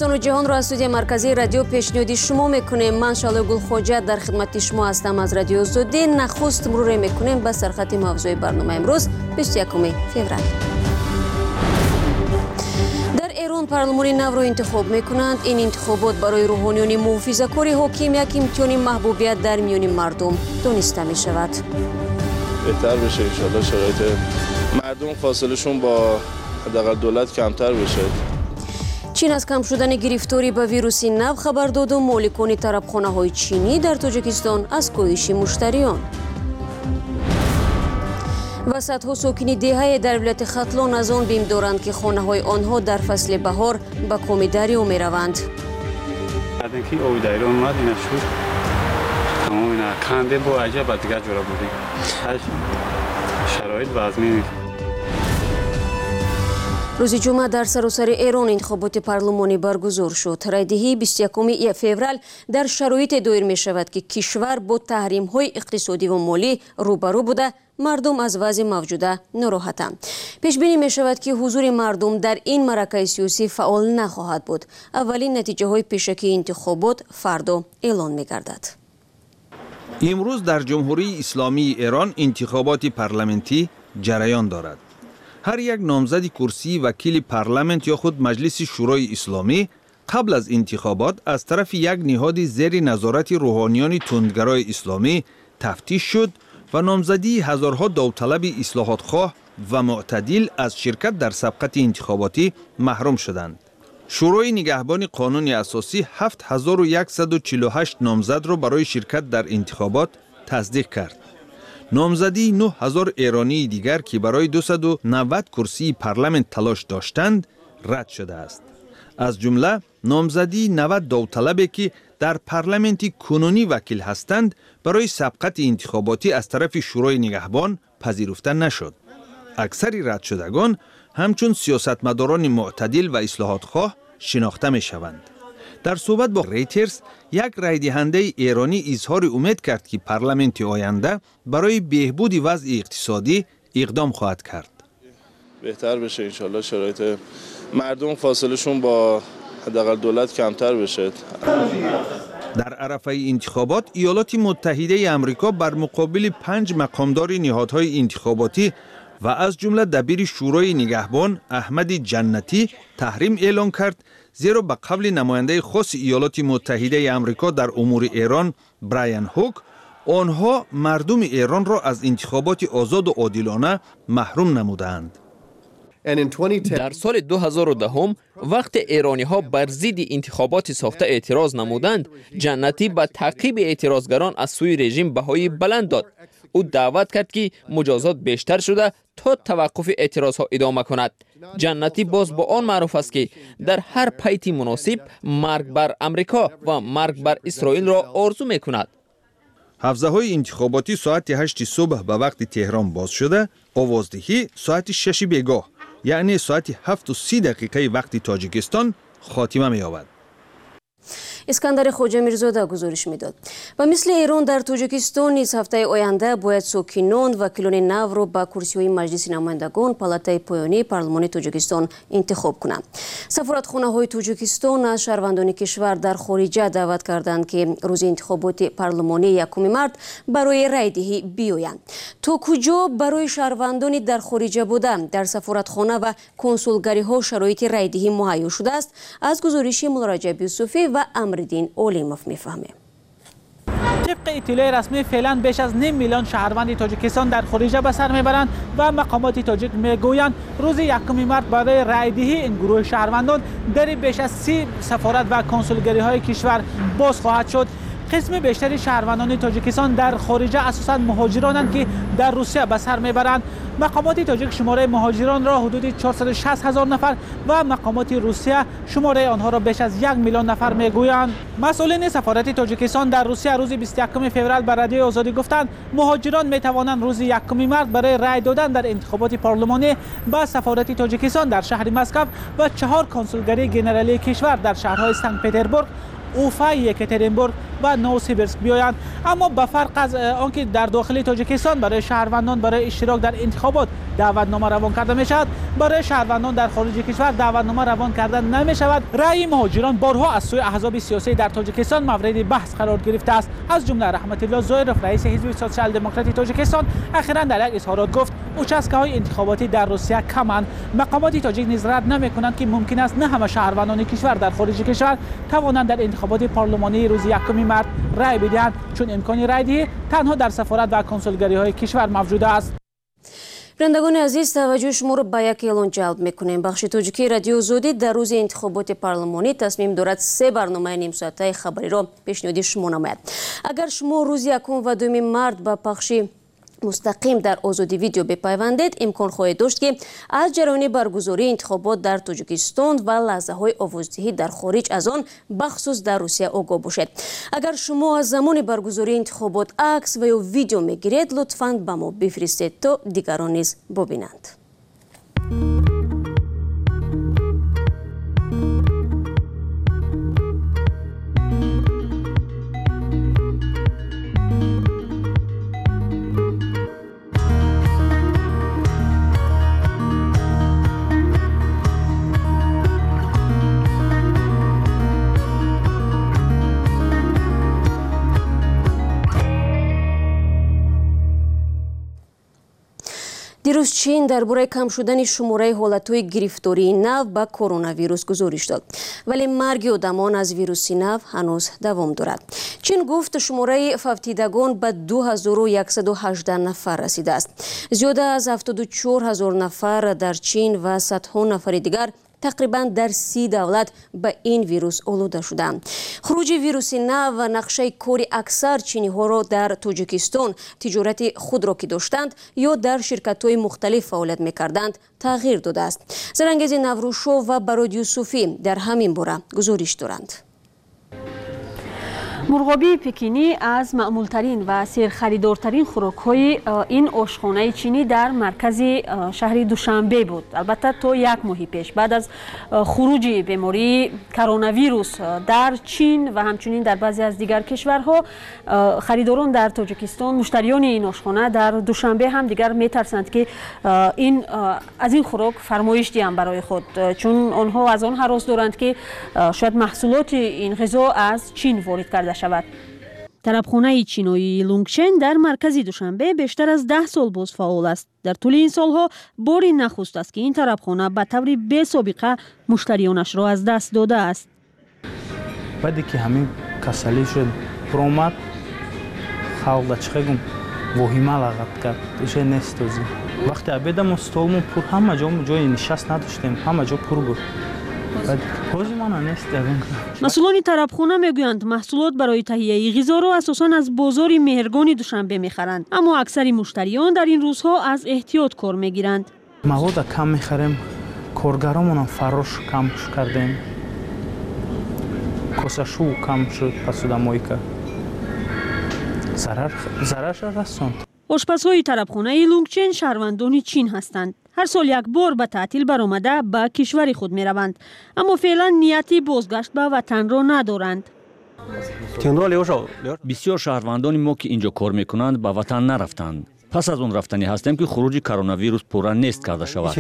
پاکستان و جهان را از استودیوی مرکزی رادیو پیشنهادی شما میکنیم. من شعله گل خوجه در خدمت شما هستم از رادیو آزادی. نخست مرور میکنیم به سرخط موضوع برنامه امروز 21 فوریه. در ایران پارلمانی نو را انتخاب میکنند. این انتخابات برای روحانیان محافظه‌کار حاکم یک امتحان محبوبیت در میان مردم دانسته می شود. بهتر بشه ان شاءالله، شرایط مردم فاصلهشون با حداقل دولت کمتر بشه. چین از کم شدن گرفتاری به ویروس نو خبر داد و مالکان طرابخانه‌های چینی در تاجیکستان از کاهش مشتریان. و صدها ساکن دهه در ولایت ختلان از آن بیم دارند که خانه‌های آنها در فصل بهار به کام دریا می‌روند. اینکه او دریا اومد اینا شد. تمام اینا کنده با عجب دیگه جورا بودیم. شرایط وضعی. روز جمعه در سراسر ایران انتخابات پارلمانی برگزار شد. رایدهی 21 فوریه در شرایط دایر می شود که کشور با تحریم های اقتصادی و مالی روبرو بوده. مردم از وضع موجوده ناراحتند. پیش بینی می شود که حضور مردم در این معرکه سیاسی فعال نخواهد بود. اولین نتیجه های پیشکی انتخابات فردا اعلان می گردد. امروز در جمهوری اسلامی ایران انتخابات پارلمانی جریان دارد. هر یک نامزد کرسی وکیل پارلمانت یا خود مجلس شورای اسلامی قبل از انتخابات از طرف یک نهاد زیر نظارت روحانیان تندگرای اسلامی تفتیش شد و نامزدی هزارها داوطلب اصلاحات خواه و معتدل از شرکت در سبقت انتخاباتی محروم شدند. شورای نگهبان قانون اساسی 7148 نامزد را برای شرکت در انتخابات تصدیق کرد. نامزدی 9000 ایرانی دیگر که برای 290 کرسی پارلمان تلاش داشتند رد شده است. از جمله نامزدی 90 داوطلبی که در پارلمانت کنونی وکیل هستند برای سبقت انتخاباتی از طرف شورای نگهبان پذیرفته نشد. اکثر رد شدگان همچون سیاستمداران معتدل و اصلاحات خواه شناخته می شوند. در صحبت با ریترز یک رای دهنده ایرانی اظهار امید کرد که پارلمانت آینده برای بهبود وضع اقتصادی اقدام خواهد کرد. بهتر بشه ان شاءالله، شرایط مردم فاصلهشون با حداقل دولت کمتر بشه. در عرفه انتخابات ایالات متحده آمریکا بر مقابل 5 مقامدار نهادهای انتخاباتی و از جمله دبیر شورای نگهبان احمد جنتی تحریم اعلان کرد، زیرا به قول نماینده خاص ایالات متحده آمریکا در امور ایران برایان هوک، آنها مردم ایران را از انتخابات آزاد و عادلانه محروم نمودند. در سال 2010 وقت ایرانی ها بر ضد انتخابات ساخته اعتراض نمودند، جنتی به تعقیب اعتراضگران از سوی رژیم بهای بلند داد. او دعوت کرد که مجازات بیشتر شده تا توقف اعتراض ها ادامه کند. جنتی باز با آن معروف است که در هر پیتی مناسب مرگ بر امریکا و مرگ بر اسرائیل را آرزو می کند. حوزه های انتخاباتی ساعت 8 صبح به وقت تهران باز شده، آوازدهی ساعت 6 بیگاه یعنی ساعت 7:30 وقت تاجیکستان خاتمه می یابد. اسکندر خوجه میرزاده گزارش میداد. و مثل ایران در تاجیکستان نیز هفته آینده باید ساکنان وکیلان نو را به کرسی‌های مجلس نمایندگان پالاتای پایانی پارلمان تاجیکستان انتخاب کنند. سفارتخانه‌های تاجیکستان از شهروندان کشور در خارج دعوت کردند که روز انتخابات پارلمانی 1 مارس برای رایدهی بیایند. تا کجا برای شهروندان در خارج بوده در سفارتخانه و کنسولگری‌ها شرایط رایدهی مهیا شده است؟ از گزارش مراجع یوسفی و امردین اولیموف میفهمیم. طبق اطلاع رسمی فعلا بیش از 5 میلیون شهروند تاجیکستان در خارج به سر میبرند و مقامات تاجیک میگویند روز 1 مارس برای رایدهی این گروه شهروندان در بیش از 30 سفارت و کنسولگری های کشور باز خواهد شد. قسم بیشتری شهروندان تاجیکستان در خارج اساساً مهاجرانند که در روسیه به سر میبرند. مقامات تاجیک شماره مهاجران را حدود 460,000 نفر و مقامات روسیه شماره آنها را بیش از 1 میلیون نفر میگویند. مسئولین سفارت تاجیکستان در روسیه روز 21 فوریه به رادیو آزادی گفتند مهاجران می توانند روز 1 مارس برای رای دادن در انتخابات پارلمانی به سفارت تاجیکستان در شهر مسکو و 4 کنسولگری ژنرالی کشور در شهرهای سنت پترزبورگ، اوفا، یکاترینبورگ، و نوسیبیرسک بیایند. اما به فرق از آنکه در داخل تاجیکستان برای شهروندان برای اشتراک در انتخابات دعوتنامه روان کرده می شود، برای شهروندان در خارج کشور دعوتنامه روان کرده نمی شود. رأی مهاجران بارها از سوی احزاب سیاسی در تاجیکستان مورد بحث قرار گرفته است. از جمله رحمت الله زایرف رئیس حزب سوسیال دموکراتی تاجیکستان اخیراً در یک اظهارات گفت اچسکه‌های انتخاباتی در روسیه کمند. مقامات تاجیک نیز رد نمی‌کنند که ممکن است نه همه شهروندان کشور در خارج کشور توانند در انتخابات پارلمانی روز 1 مارس رأی بدهند، چون امکان رأی‌دهی تنها در سفارت و کنسولگری‌های کشور موجود است. بینندگان عزیز، توجه شما را به یک اعلان جلب میکنیم. بخش تاجیکی رادیو زودی در روز انتخابات پارلمانی تصمیم دارد 3 برنامه نیم ساعته خبری را پیشنهاد شما نماید. اگر شما روز 1 و 2 مارس به بخش مستقیم در آزادی ویدیو بپیوندید، امکان خواهید داشت که از جریان برگزاری انتخابات در تاجیکستان و لحظه های آوازدهی در خارج از آن بخصوص در روسیه آگاه باشید. اگر شما از زمان برگزاری انتخابات عکس و یا ویدیو میگیرید، لطفاً به ما بفرستید تا دیگران نیز ببینند. دیروز چین درباره کم شدن شماره حالتهای گرفتاری نو به کرونا ویروس گزارش داد، ولی مرگ آدمان از ویروس نو هنوز دوام دارد. چین گفت شماره فوتیدگان به 2118 نفر رسیده است. زیاده از 74000 نفر در چین و صدها نفر دیگر تقریبا در 30 دولت به این ویروس آلوده شدند. خروج ویروس نو و نقشه کاری اکثر چینی ها را در تاجیکستان تجارت خود را که داشتند یا در شرکت های مختلف فعالیت میکردند تغییر داده است. زرانگیز نوروشو و براد یوسفی در همین باره گزارش دارند. مرغابی پکینی از معمولترین و سرخریدارترین خوراک‌های این آشخانه چینی در مرکز شهر دوشنبه بود. البته تا 1 ماه پیش بعد از خروج بیماری کرونا ویروس در چین و همچنین در بعضی از دیگر کشورها، خریداران در تاجیکستان، مشتریان این آشخانه در دوشنبه هم دیگر می‌ترسند که از این خوراک فرمایش دهند برای خود، چون آنها از آن هراس دارند که شاید محصولات این غذا از چین وارد کرده شود. طربخانه چینایی لونگچن در مرکز دوشنبه بیشتر از 10 سال باز فعال است. در طول این سالها باری نخست است که این طربخانه به طور بی سابقه مشتریانش را از دست داده است. بعدی که همین کسلی شد پرومد خالد چخگم وهیمه لغت کرد ایشه نستوزی. وقتی عبیدم استولمون پر همه جای نشست نداشتیم، همه جا پر بود. مسئولان طربخانه میگویند محصولات برای تهیه غذا را اساساً از بازار مهرگان دوشنبه میخرند، اما اکثر مشتریان در این روزها از احتیاط کار میگیرند. مواد کم میخریم، کارگرامون هم فروش کم کردیم، کاسشو کم شد، پسودمایی که ضررش رساند. آشپزهای طربخانه لونگچن شهروندان چین هستند. هر سال یک بار به تعطیل برآمده به کشور خود می روند، اما فعلا نیتی بازگشت به وطن را ندارند. بسیار شهروندان ما که اینجا کار میکنند به وطن نرفتند. پس از اون رفتنی هستیم که خروج کرونا ویروس پورا نیست کرده شود.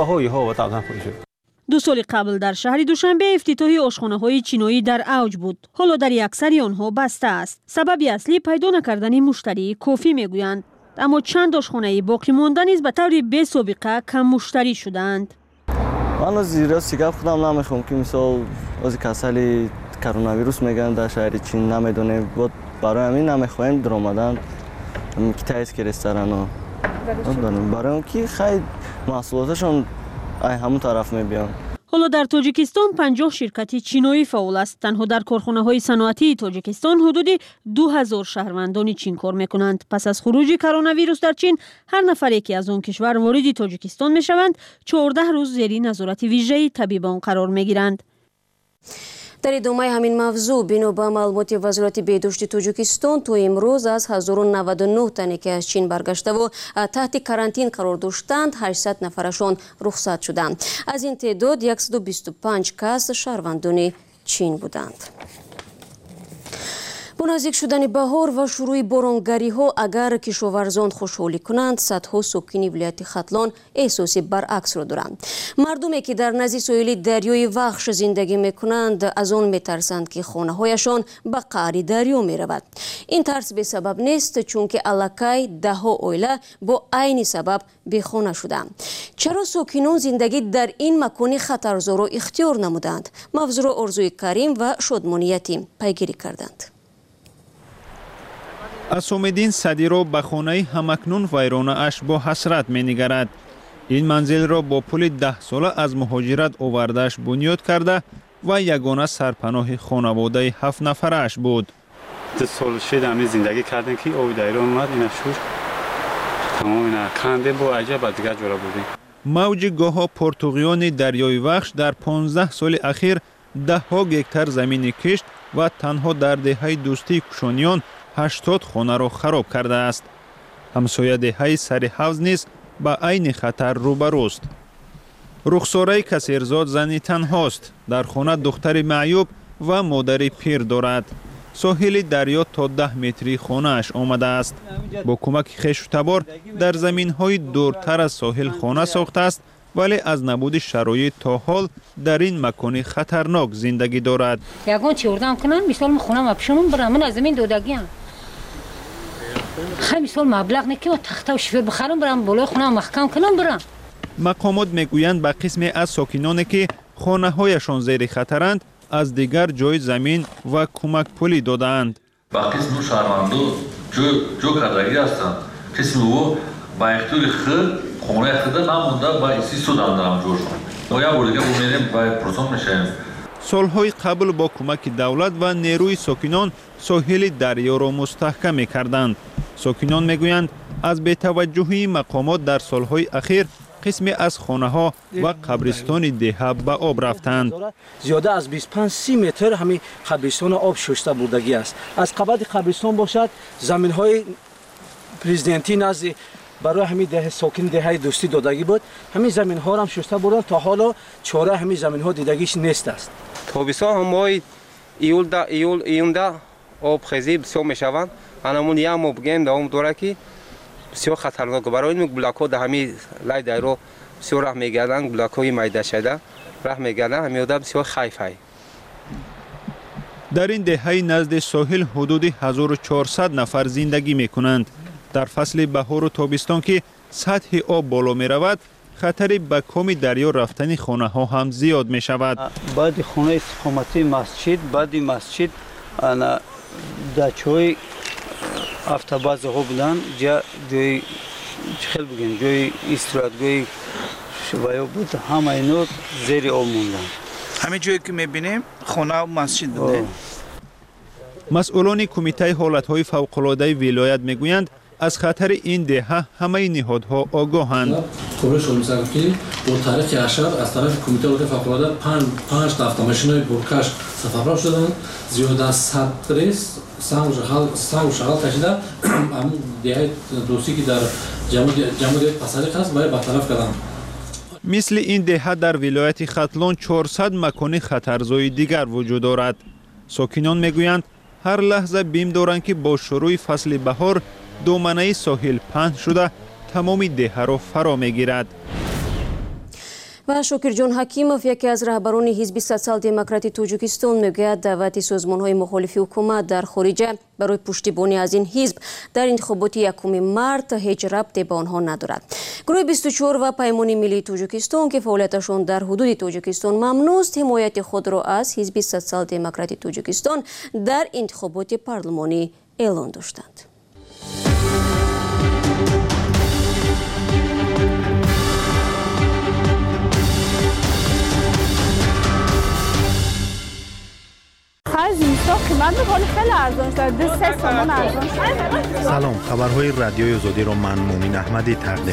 2 سال قبل در شهر دوشنبه افتتاح آشخانه‌های چینایی در اوج بود. حالا در اکثر آنها بسته است. سبب اصلی پیدا نکردن مشتری کافی میگویند. اما چند آشخانه باقی مانده نیز به طور بی سابقه کم مشتری شدند. من از زیرا سیگار خودم نمیخوام که مثال از کسلی کرونا ویروس میگن در شهر چین نمیدونه، بود برای همین نمیخوایم در آمدن که تایید که رستوران ها برای اون که خیلی محصولاتشون همون طرف میبیان. حالا در تاجیکستان 50 شرکت چینایی فعال است. تنها در کارخانه‌های صنعتی تاجیکستان حدود 2000 شهروندان چین کار میکنند. پس از خروج کرونا ویروس در چین، هر نفری که از آن کشور وارد تاجیکستان میشوند 14 روز زیر نظارت ویژه طبیبان قرار میگیرند. در ادامه همین موضوع بنا به معلومات وزارت بهداشت تاجیکستان تا امروز از 1099 تنی که از چین برگشته و تحت کرانتین قرار داشتند 800 نفرشان رخصت شدند. از این تعداد 125 کس شهروندان چین بودند. با نزدیک شدن بهار و شروع بارانگری ها اگر کشاورزان خوشحالی کنند، صدها ساکنین ولایت ختلان احساس برعکس را دارند. مردمی که در نزدیک ساحل دریای وخش زندگی میکنند از آن میترسند که خانه هایشان به قعر دریا میرود. این ترس به سبب نیست، چون که الکی ده ها عائله با عین سبب بی خانه شدند. چرا ساکنان زندگی در این مکان خطرزا را اختیار نمودند؟ موضوع را آرزوی کریم و شادمانی یتیم پیگیری کردند. اسومدین صدیرو به خانه همکنون ویرانه اش با حسرت می نگرد. این منزل را با پول 10 ساله از مهاجرت آوردهش بنیاد کرده و یگانه سرپناه خانواده 7 نفرش بود. 2 سال شد همین زندگی کردن که او دایره اومد اینا شور تمام اینا کنده با عجب دیگه جورا بودیم. موج گاها پرتغیان دریای وخش در 15 سال اخیر 10 گکتر زمین کشت و تنها در دهه دوستی کشانیان 80 خانه را خراب کرده است. همسایه دهه سر حوض نیز با عین خطر روبروست. رخساره کثیرزاد زنی تنهاست. در خانه دختر معیوب و مادر پیر دارد. ساحل دریا تا 10 متری خانه اش آمده است. با کمک خویش و تبار در زمین های دورتر از ساحل خانه ساخته است، ولی از نبود شرایط تا حال در این مکان خطرناک زندگی دارد. یگان چی اردام کنن مثال خونه ما پیشمون برام من از زمین دودگیم. خیلی مثال مبلغ نکی و تخته و شفیر بخرم برام بالای خونه محکم کنم برام. مقامات میگویند به قسمی از ساکنانی که خانه هایشان زیر خطرند از دیگر جای زمین و کمک پولی دادند. با قسم شهروندو جو کردگی هستند. قسم او با اختیار خود خونه خود نمونده با اسی سودم دارم جوشون. باید بودگه بومیریم و پرسون میشیم. سالهای قبل با کمک دولت و نیروی ساکنان ساحل دریا را مستحکم می‌کردند. ساکنان میگویند از بی‌توجهی مقامات در سالهای اخیر قسمی از خانه‌ها و قبرستان دهه به آب رفتند. زیاده از 25-30 متر همین قبرستان آب شسته بودگی است. از قبل قبرستان باشد زمین‌های پرزیدنتی نزد برای همین ده ساکن دهه دوستی دادگی بود. همین زمین‌ها را هم شسته بردن تا حالا چاره همین زمین‌ها دیدگیش نیست است. تابستان هم ماه ایول آب خیزی بسیار میشوند. همون یک ماه بگیم دوام داره که بسیار خطرناک. برای این بلاک‌ها در همین لای دایره بسیار راه میگردند. بلاک‌های میده شده راه میگردند. همین آدم بسیار خایفای. در این دهه نزد ساحل حدود 1400 نفر زندگی میکنند. در فصل بهار و تابستان که سطح آب بالا می رود، خطر به کام دریا رفتن خانه ها هم زیاد می شود. بعد خانه استقامتی مسجد، بعد مسجد دچوی افتباز ها بودن، جای خیلی بگیم جای استراتگوی شبایه بود، همه اینو زیر آب موندن. همه جایی که می بینیم خانه و مسجد بوده. مسئولان کمیته حالتهای فوق‌العاده ولایت میگویند از خطر این دهه همه نهادها آگاهند. خبر شما می‌گویم که با تاریخ اشار از طرف کمیته حالت فوق‌العاده 5 تا ماشین برکش سفربر شدند. زیاد از 100 ریس سنگ و شغال کشیده هم دهه دوستی که در جمهوری پسریق هست باید برطرف کردند. مثل این دهه در ولایت ختلان 400 مکان خطرزای دیگر وجود دارد. ساکنان میگویند هر لحظه بیم دارند که با شروع فصل بهار دامنه ساحل پهن شده تمام دهه را فرا میگیرد. و شکرجان حکیموف یکی از رهبران حزب سوسیال دموکراتی تاجیکستان میگوید دعوت سازمان‌های مخالف حکومت در خارج برای پشتیبانی از این حزب در انتخابات 1 مارس هیچ ربطی به آنها ندارد. گروه 24 و پیمان ملی تاجیکستان که فعالیتشان در حدود تاجیکستان ممنوع است، حمایت خود را از حزب سوسیال دموکراتی تاجیکستان در انتخابات پارلمانی اعلان داشتند. سلام، خبرهای رادیوی آزادی را من مومن احمدی تقدیم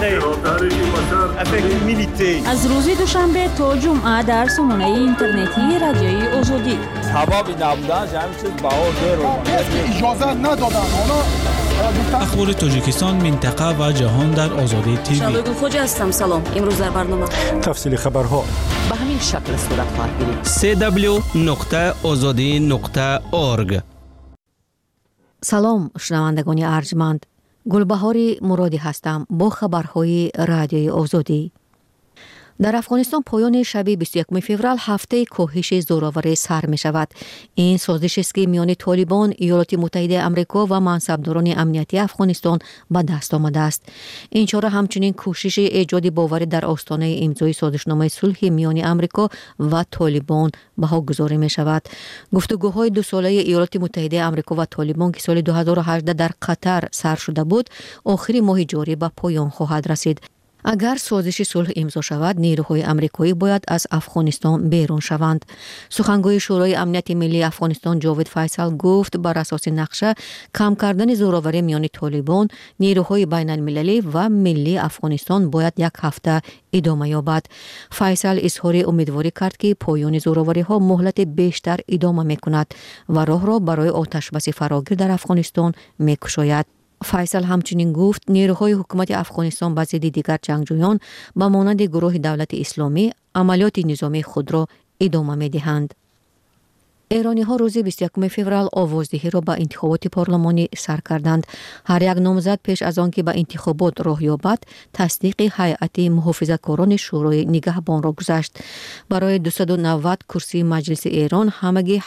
می‌کنم. از روز دوشنبه تا جمعه در سامانه اینترنتی رادیوی آزادی. سبب نبودن همین چیز بهار اجازه ندادن. اخبار تاجیکستان، منطقه و جهان در آزادی تیوی. شادو خوجا هستم. سلام. امروز در برنامه تفصیل خبرها به همین شکل صورت خواهد گرفت. www.azadi.org салом шунавандагони арҷманд, гулбаҳори муродӣ ҳастам бо хабарҳои радиои озодӣ. дар афғонистон поёни шаби 21 феврал ҳафтаи коҳиши зӯроварӣ сар мешавад. ин созишест ки миёни Толибон, Иёлоти Муттаҳидаи Амрико ва мансабдорони амнияти Афғонистон ба даст омадааст. ин чора ҳамчунин кӯшиши эҷоди боварӣ дар остонаи имзои созишномаи сулҳи миёни Амрико ва Толибон баҳогузорӣ мешавад. гуфтугӯҳои дусолаи Иёлоти Муттаҳидаи Амрико ва Толибон ки соли 2018 дар Қатар сар шуда буд, охири моҳи ҷорӣ ба поён хоҳад расид. агар созиши сулҳ имзо шавад, нерӯҳои амрикоӣ бояд аз Афғонистон берун шаванд. сухангӯи шӯрои амнияти миллии Афғонистон Ҷовид Файсал гуфт, бар асоси нақша кам кардани зӯроварӣ миёни Толибон, нерӯҳои байналмилалӣ ва миллии Афғонистон бояд як ҳафта идома ёбад. Файсал изҳори умедворӣ кард, ки поёни зӯровариҳо муҳлати бештар идома мекунад ва роҳро барои оташбаси фарогир дар Афғонистон мекушояд. Файсал ҳамчунин гуфт, нерӯҳои ҳукумати Афғонистон ба зидди дигар ҷангҷӯён ба монанди гурӯҳи Давлати Исломӣ амалиёти низомии худро идома медиҳанд. эрониҳо рӯзи 21 феврал овоздиҳиро ба интихоботи парлумонӣ сар карданд. ҳар як номзад пеш аз он ки ба интихобот роҳ ёбад, тасдиқи ҳайати муҳофизакорони шӯрои нигаҳбонро гузашт. барои 290 курсии маҷлиси Эрон ҳамагӣ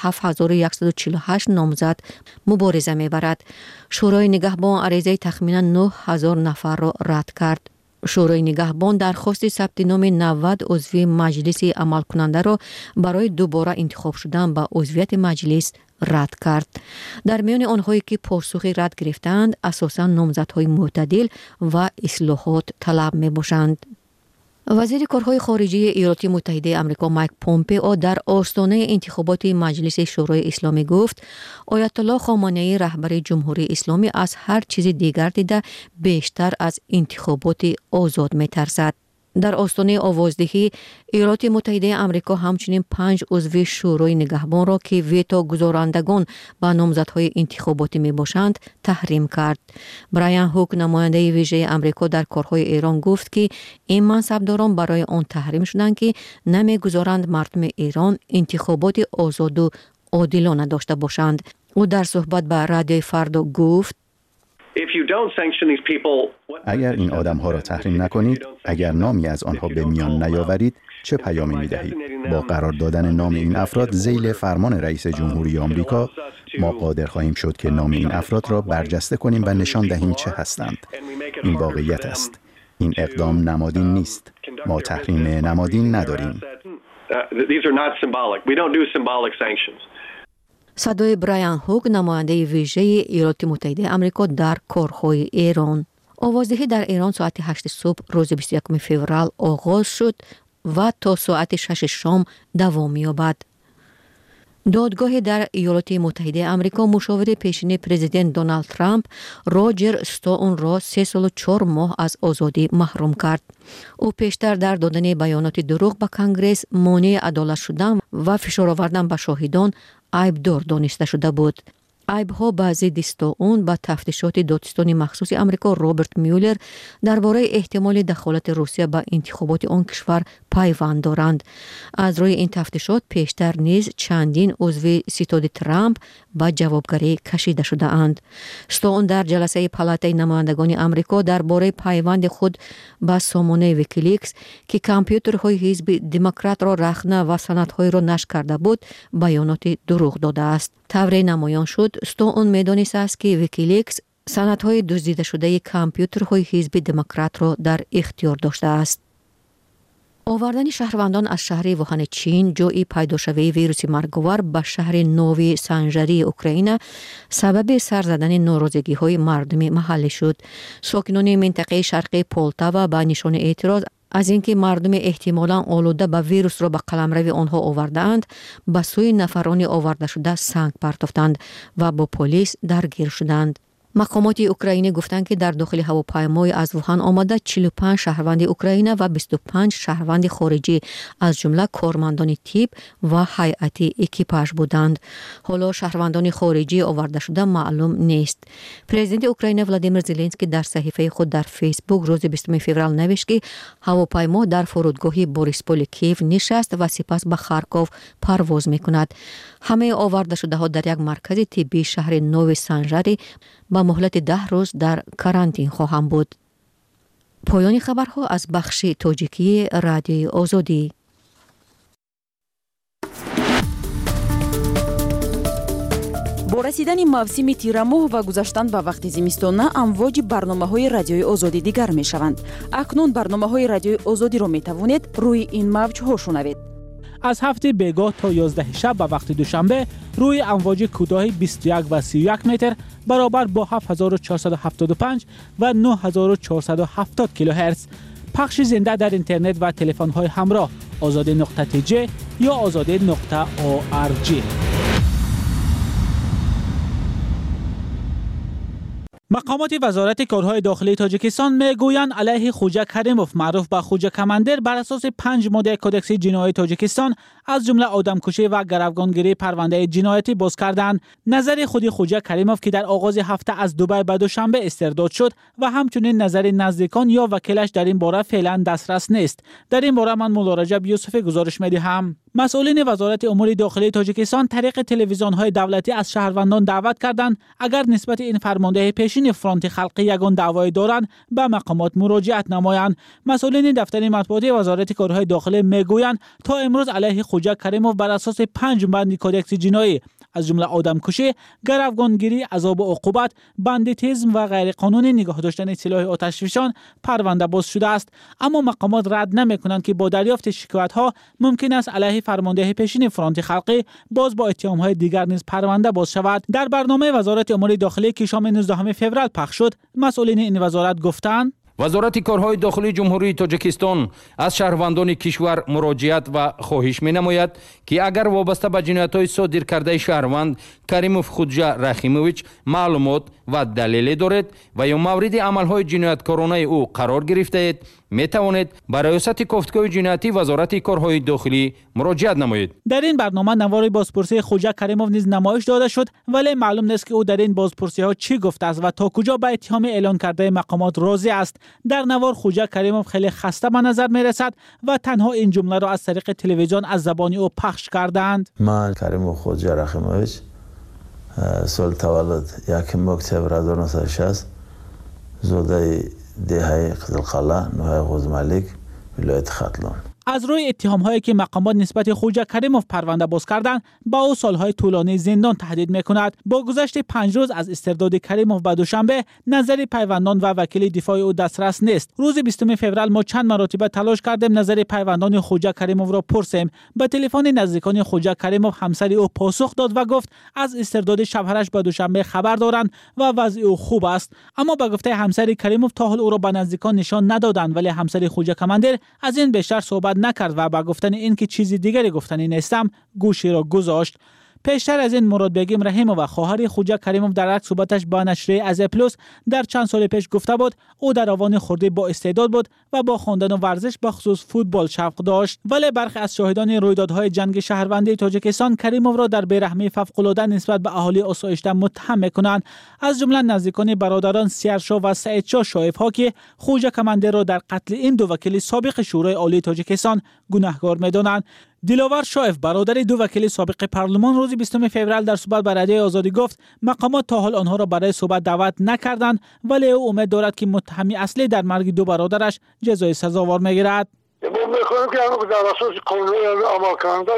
7148 номзад мубориза мебарад. шӯрои нигаҳбон аризаи тахминан 9000 нафарро рад кард. шӯрои нигаҳбон дархости сабти номи 90 узви маҷлиси амалкунандаро барои дубора интихоб шудан ба узвияти маҷлис рад кард. дар миёни онҳое ки посухи рад гирифтаанд, асосан номзадҳои мӯътадил ва ислоҳот талаб мебошанд. вазири корҳои хориҷии Иёлоти Муттаҳидаи Амрико Майк Помпео дар остонаи интихоботи Маҷлиси Шӯрои Исломӣ гуфт, Оятулло Хоманаӣ раҳбари Ҷумҳурии Исломӣ аз ҳар чизи дигар дида бештар аз интихоботи озод метарсад. дар остонаи овоздиҳӣ Иёлоти Муттаҳидаи Амрико ҳамчунин 5 узви шӯрои нигаҳбонро ки вето гузорандагон ба номзадҳои интихоботӣ мебошанд, таҳрим кард. Брайан Ҳук, намояндаи вижаи Амрико дар корҳои Эрон гуфт, ки ин мансабдорон барои он таҳрим шуданд, ки намегузоранд мардуми Эрон интихоботи озоду одилона дошта бошанд. ӯ дар суҳбат ба радиои Фардо гуфт, اگر این آدم‌ها را تحریم نکنید، اگر نامی از آنها به میان نیاورید، چه پیامی می‌دهید؟ با قرار دادن نام این افراد ذیل فرمان رئیس جمهوری آمریکا، ما قادر خواهیم شد که نام این افراد را برجسته کنیم و نشان دهیم چه هستند. این واقعیت است. این اقدام نمادین نیست. ما تحریم نمادین نداریم. садои Брайан Ҳук, намояндаи вижаи Иёлоти Муттаҳидаи Амрико дар корҳои Эрон. овоздиҳӣ дар Эрон соати 8 субҳ рӯзи 21 феврал оғоз шуд ва то соати 6 шом давом ёбад. додгоҳи дар Иёлоти Муттаҳидаи Амрико мушовири пешини президент Доналд Трамп Роҷер Стоунро 3 солу 4 моҳ аз озодӣ маҳрум кард. ӯ пештар дар додани баёноти дурӯғ ба Конгресс, монеъи адолат шудан ва фишор овардан ба шоҳидон айбдор дониста шуда буд. айбҳо ба зидди Стоун ба тафтишоти додистони махсуси Амрико Роберт Мюллер дар бораи эҳтимоли дахолати Русия ба интихоботи он кишвар пайванд доранд. аз рӯи ин тафтишот пештар низ чандин узви ситоди Трамп ба ҷавобгарӣ кашида шудаанд. Стоун дар ҷаласаи палатаи намояндагони Амрико дар бораи пайванди худ ба сомонаи Wikileaks ки компютерҳои ҳизби демократро рахна ва санадҳоеро нашр карда буд, баёноти дурӯғ додааст. тавре намоён шуд, Стоун медонистааст, ки Wikileaks санадҳои дуздидашудаи компютерҳои ҳизби демократро дар ихтиёр доштааст. овардани шаҳрвандон аз шаҳри Вуҳани Чин, ҷойи пайдошавии вируси марговар, ба шаҳри Нови Санжарии Украина сабаби сар задани норозигиҳои мардуми маҳаллӣ шуд. сокинони минтақаи шарқии Полтава ба нишони эътироз аз ин ки мардуми эҳтимолан олуда ба вирусро ба қаламрави онҳо овардаанд, ба сӯи нафарони овардашуда санг партофтанд ва бо полис даргир шуданд. مقامات اوکراینی گفتند که در داخل هواپیمای از ووهان آمده 45 شهروند اوکراینی و 25 شهروند خارجی از جمله کارمندان تیپ و هیئت اکیپاژ بودند. حالا شهروندان خارجی آورده شده معلوم نیست. پرزیدنت اوکراین ولادیمیر زلنسکی در صحیفه خود در فیسبوک روز 20 فوریه نوشت که هواپیما در فرودگاه بوریسپول کیف نشست و سپس به خارکوف پرواز می‌کند. همه آورده شده ها در یک مرکز طبی شهر نوی سنژری با مهلت 10 روز در کارانتین خواهند بود. پایان خبرها از بخش تاجیکی رادیوی آزادی. با رسیدن موسم تیر ماه و گذشتن به وقت زمستانه امواج برنامه‌های رادیوی آزادی دیگر می‌شوند. اکنون برنامه‌های رادیوی آزادی را می‌توانید روی این موج‌ها شنوید. از هفته بیگاه تا 11 شب به وقت دوشنبه روی امواج کوتاه 21 و 31 متر برابر با 7475 و 9470 کیلوهرتز پخش زنده در اینترنت و تلفن‌های همراه azade.tj یا azade.org. مقامات وزارت کارهای داخلی تاجیکستان میگویند علیه خوجا کریموف معروف به خوجا کماندر بر اساس 5 ماده کدکس جنایی تاجیکستان از جمله آدمکشی و گروگانگیری پرونده جنایتی باز کردند. نظر خود خوجا کریموف که در آغاز هفته از دبی به دوشنبه استرداد شد و همچنین نظر نزدیکان یا وکیلش در این باره فعلا دسترس نیست. در این باره من مولا رجب یوسفی گزارش می‌دهم. مسئولین وزارت امور داخلی تاجیکستان طریق تلویزیون‌های دولتی از شهروندان دعوت کردند اگر نسبت این فرمانده پیشین فرانت خلقی یگان دعوای دارند به مقامات مراجعت نمایند. مسئولین دفتر مطبوعاتی وزارت کارهای داخلی میگویند تا امروز علیه خوجا کریموف بر اساس 5 بند کدکس جنایی از جمله آدمکشی، گروگانگیری، عذاب و عقوبت، بندیتیسم و غیر قانونی نگاه داشتن سلاح آتشفشان پرونده باز شده است. اما مقامات رد نمی‌کنند که با دریافت شکایت‌ها ممکن است علیه فرمانده پیشین فرانت خلقی باز با اتهام‌های دیگر نیز پرونده باز شود. در برنامه وزارت امور داخلی که شام 19 فوریه پخش شد، مسئولین این وزارت گفتند وزارت کارهای داخلی جمهوری تاجیکستان از شهروندان کشور مراجعت و خواهش می‌نماید که اگر وابسته به جنایت‌های صادر کرده شهروند کریموف خوجا رحیموویچ معلومات و دلیل دارد و یا مورد عمل‌های جنایتکارانه او قرار گرفته اید می‌توانید به ریاست گفتگوی جنایتی وزارت کارهای داخلی مراجعت نمایید. در این برنامه نوار بازپرسی خوجا کریموف نیز نمایش داده شد ولی معلوم نیست که او در این بازپرسی‌ها چی گفته است و تا کجا به اتهام اعلان کرده مقامات راضی است. در نوار خوجا کریموف خیلی خسته به نظر می‌رسد و تنها این جمله را از طریق تلویزیون از زبان او پخش کردند. من کریموف خوجا رحیموویچ سال تولد 1 اکتبر 1960 زاده دهه قزلقلعه نوحه غوزمالیک ولایت ختلان. از روی اتهام‌هایی که مقامات نسبت خوجا کریموف پرونده باز کردند با او سالهای طولانی زندان تهدید می‌کند. با گذشت 5 روز از استرداد کریموف به دوشنبه نظر پیوندان و وکیل دفاع او دسترس نیست. روز 20 فوریه ما چند مرتبه تلاش کردیم نظر پیوندان خوجا کریموف را پرسیم. به تلفن نزدیکان خوجا کریموف همسر او پاسخ داد و گفت از استرداد شوهرش به دوشنبه خبر دارند و وضع او خوب است. اما به گفته همسر کریموف تا حال او را به نزدیکان نشان ندادند ولی همسر خوجا کماندر از این بیشتر صحبت نکرد و با گفتن این که چیزی دیگری گفتنی نیستم گوشی را گذاشت. پیشتر از این مراد بیگم رحیمووا خواهر خوجا کریموف در عکس صحبتش با نشریه از پلوس در چند سال پیش گفته بود او در آوان خورده با استعداد بود و با خواندن و ورزش به خصوص فوتبال شوق داشت. ولی برخی از شاهدان رویدادهای جنگ شهروندی تاجیکستان کریموف را در بیرحمی فوق‌العاده نسبت به اهالی آسایشده متهم می‌کنند. از جمله نزدیکان برادران سیرشاه و سعیدشاه شایف‌ها که خوجا کماندر را در قتل این دو وکیل سابق شورای عالی تاجیکستان گناهکار می‌دانند. دلاور شایف برادر دو وکیل سابق پارلمان روز 20 فوریه در صحبت با رادیوی آزادی گفت مقامات تا حال آنها را برای صحبت دعوت نکردند ولی او امید دارد که متهمی اصلی در مرگ دو برادرش جزای سزاوار میگیرد. می‌خواهم که در اساس قانونی عمل کننده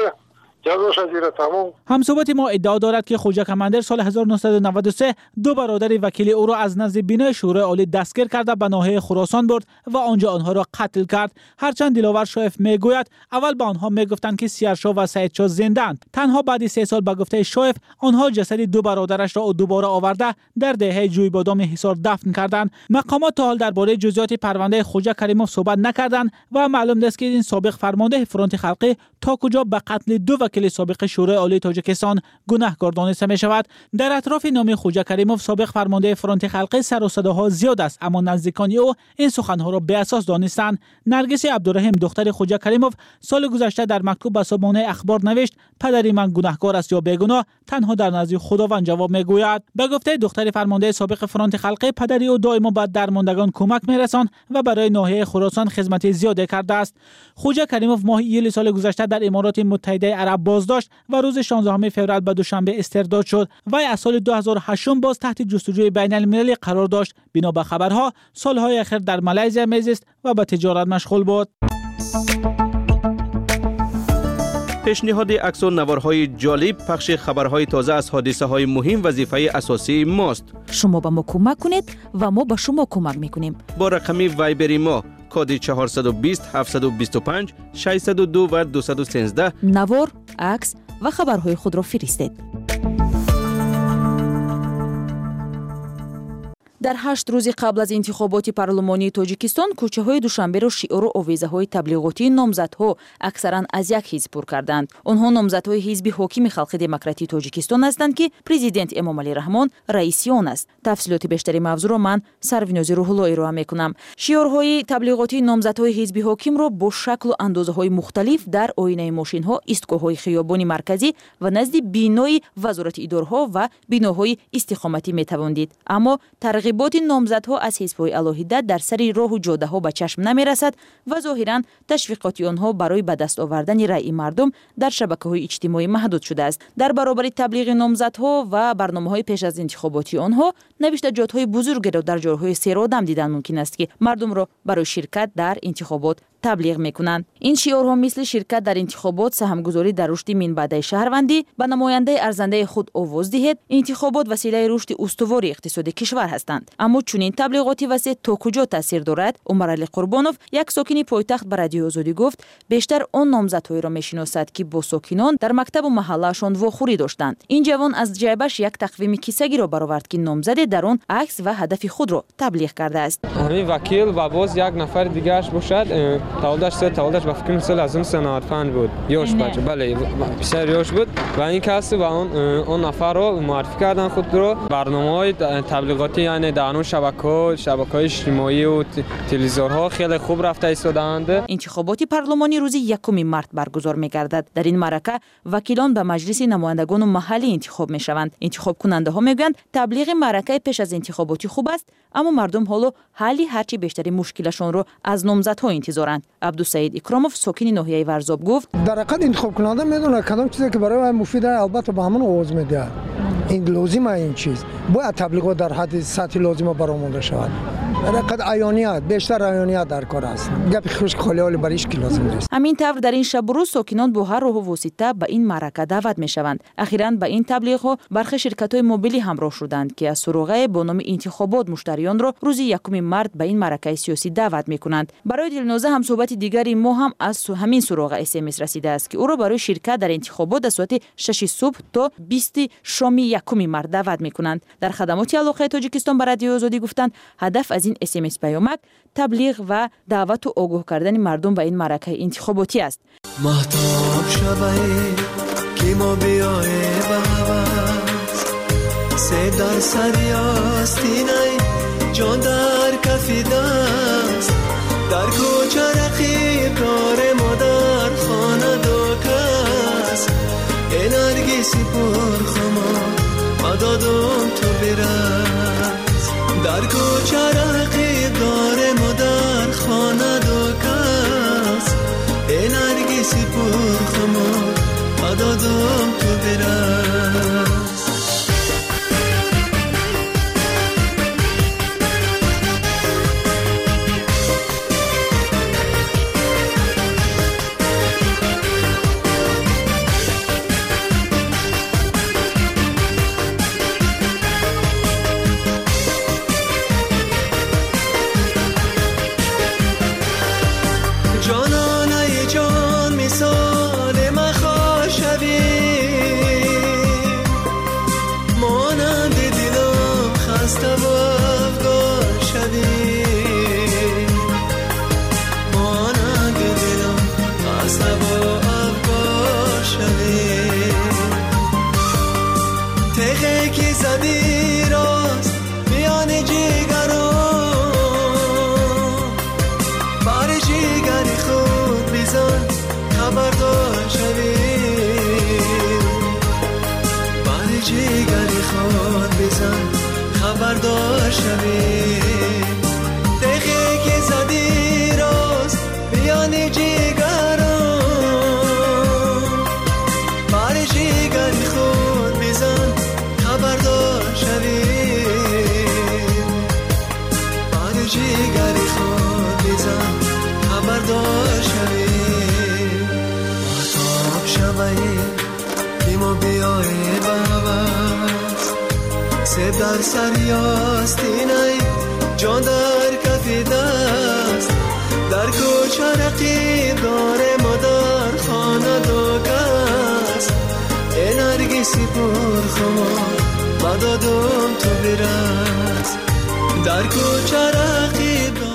همصحبت ما ادعا دارد که خوجا کماندر سال 1993 دو برادر وکیل او را از نزد بینای شورای عالی دستگیر کرده به ناحیه خراسان برد و آنجا آنها را قتل کرد. هرچند دلاور شایف میگوید اول به آنها میگفتند که سیرشاه و سعیدشاه زنده‌اند. تنها بعد 3 سال به گفته شایف آنها جسد دو برادرش را دوباره آورده در دهه جویبادام حصار دفن کردند. مقامات تا حال درباره جزئیات پرونده خوجا کریموف صحبت نکردند و معلوم نیست که این سابق فرمانده فرانت خلقی تا کجا به قتل دو وکیل سابق شورای عالی تاجیکستان گناهکار دانسته می شود. در اطراف نام خوجا کریموف سابق فرمانده فرانت خلقی سر و صداها زیاد است، اما نزدیکان او این سخنها را به اساس دانستند. نرگس عبدالرحیم دختر خوجا کریموف سال گذشته در مکتوب به سامانه اخبار نوشت پدری من گناهکار است یا بیگناه تنها در نزد خداوند جواب میگوید. به گفته دختر فرمانده سابق فرانت خلقی پدری او دائما به درماندگان کمک میرساند و برای ناحیه خراسان خدمت زیادی کرده است. خوجا کریموف ماه ایل سال گذشته در امارات متحده عرب بازداشت و روز 16 فوریه به دوشنبه استرداد شد. وی از سال 2008 باز تحت جستجوی بین المللی قرار داشت. بنا به خبرها سالهای اخیر در مالزی میزیست و به تجارت مشغول بود. پیشنهاد عکس و نوارهای جالب، پخش خبرهای تازه از حادثه‌های مهم وظیفه اساسی ماست. شما به ما کمک کنید و ما به شما کمک میکنیم. با رقم وایبری ما کد 420 725 602 و 213 نوار، عکس و خبرهای خود را فرستید. در 8 روز قبل از انتخابات پارلمانی تاجیکستان کوچه‌های دوشنبه را شعار و آویزه‌های تبلیغاتی نامزدها اکثرا از یک حزب پر کردند. آنها نامزدهای حزب حاکم خلق دموکراتی تاجیکستان هستند که پرزیدنت امامعلی رحمان رئیس آن است. تفصیلات بیشتری موضوع را من سروناز روح‌الله ارائه می‌کنم. شعارهای تبلیغاتی نامزدهای حزب حاکم را با شکل و اندازه‌های مختلف در آینه ماشین‌ها، ایستگاه‌های خیابانی مرکزی و نزد بینای وزارت اداره‌ها و بیناهای استقامتی می‌توان دید. اما ترغیبات نامزدها از حزب‌های علاهیده در سر راه و جاده‌ها به چشم نمی‌رسد و ظاهراً تشویقات آنها برای به دست آوردن رأی مردم در شبکه‌های اجتماعی محدود شده است. در برابر تبلیغ نامزدها و برنامه‌های پیش از انتخاباتی آنها نوشتجات‌های بزرگی را در جاهای سیرآدم دیدن ممکن است که مردم را برای شرکت در انتخابات تبلیغ میکنند. این شعارها مثل شرکت در انتخابات، سهمگذاری در رشد منبع شهروندی، به نماینده ارزنده خود آواز دهید، انتخابات وسیله رشد استوار اقتصادی کشور هستند. اما چنین تبلیغاتی وسیع تا کجا تاثیر دارد؟ عمر علی قربانوف، یک ساکن پایتخت به رادیو آزادی گفت بیشتر آن نامزدهایی را میشناسد که با ساکنان در مکتب و محلهشان واخوری داشتند. این جوان از جیبش یک تقویم کیسگی را برآورد که نامزد در آن عکس و هدف خود را تبلیغ کرده است. همین وکیل و باز یک نفر دیگه‌اش باشد. تولدش به فکر مثل از اون 95 بود. یوش بچه، بله بیشتر یوش بود و این کسی و اون نفر رو معرفی کردن خود رو. برنامه‌های تبلیغاتی یعنی در اون شبکه‌های اجتماعی و تلویزیون‌ها خیلی خوب رفته ایستادند. انتخابات پارلمانی روز 1 مارس برگزار می‌گردد. در این معرکه وکیلان به مجلس نمایندگان محلی انتخاب می‌شوند. انتخاب کننده‌ها می‌گویند تبلیغ معرکه پیش از انتخاباتی خوب است، اما مردم حالا حلی هرچی بیشتری مشکلشون رو از نامزدها انتظارند. عبدالسعید اکراموف ساکن ناحیه ورزاب گفت در حقیقت انتخاب کننده میدونه کدام چیزی که برای مفید است البته به همون آواز میده. این لازمه، این چیز باید تبلیغات در حد سطح لازمه برآورده شود. در حقیقت عیانیت، بیشتر عیانیت در کار است. گپ خشک خالی حال برایش کی لازم نیست. همین طور در این شب و روز ساکنان با هر راه و واسطه به این معرکه دعوت میشوند. اخیراً به این تبلیغ برخی شرکت‌های موبیلی همراه شدند که از سروغه با نام انتخابات مشتریان را روز 1 مارس به این معرکه سیاسی دعوت میکنند. برای دلنوزه هم صحبت دیگری ما هم از همین سروغه اس رسیده است که او را برای شرکت در انتخابات از ساعت 6 صبح تا 20 شام 1 مارس دعوت میکنند. در خدمات علاقه تاجیکستان به رادیو آزادی گفتند هدف از این اس پیامک تبلیغ و دعوت و آگاه کردن مردم به این معرکه انتخاباتی است. مهتاب شبایی که ما بیایه به هوس سه در سری آستینای جان در کفی دست در کوچه رقیب داره ما در خانه دو کس این نرگسی پر خمار مدادم تو برس در کوچه رقیب داره ما در خانه دو کس این نرگسی پر خمار مدادم تو برس تقه که زدی راست میان جگران بر جگری خود بیزن خبردار شوی بر جگری خود بیزن خبردار شوی تقه که زدی راست میان جگران بر جگری خود بیزن خبردار شوی بر جگری خود بیزن خبردار شوی محتاب شوی که ما بیایی بابست سب در سری آستینای جان در کفی دست در کوچه رقیب داره ما در خانه دو کس این نرگسی پر خمار مدادم تو برس در کوچه رقیب داره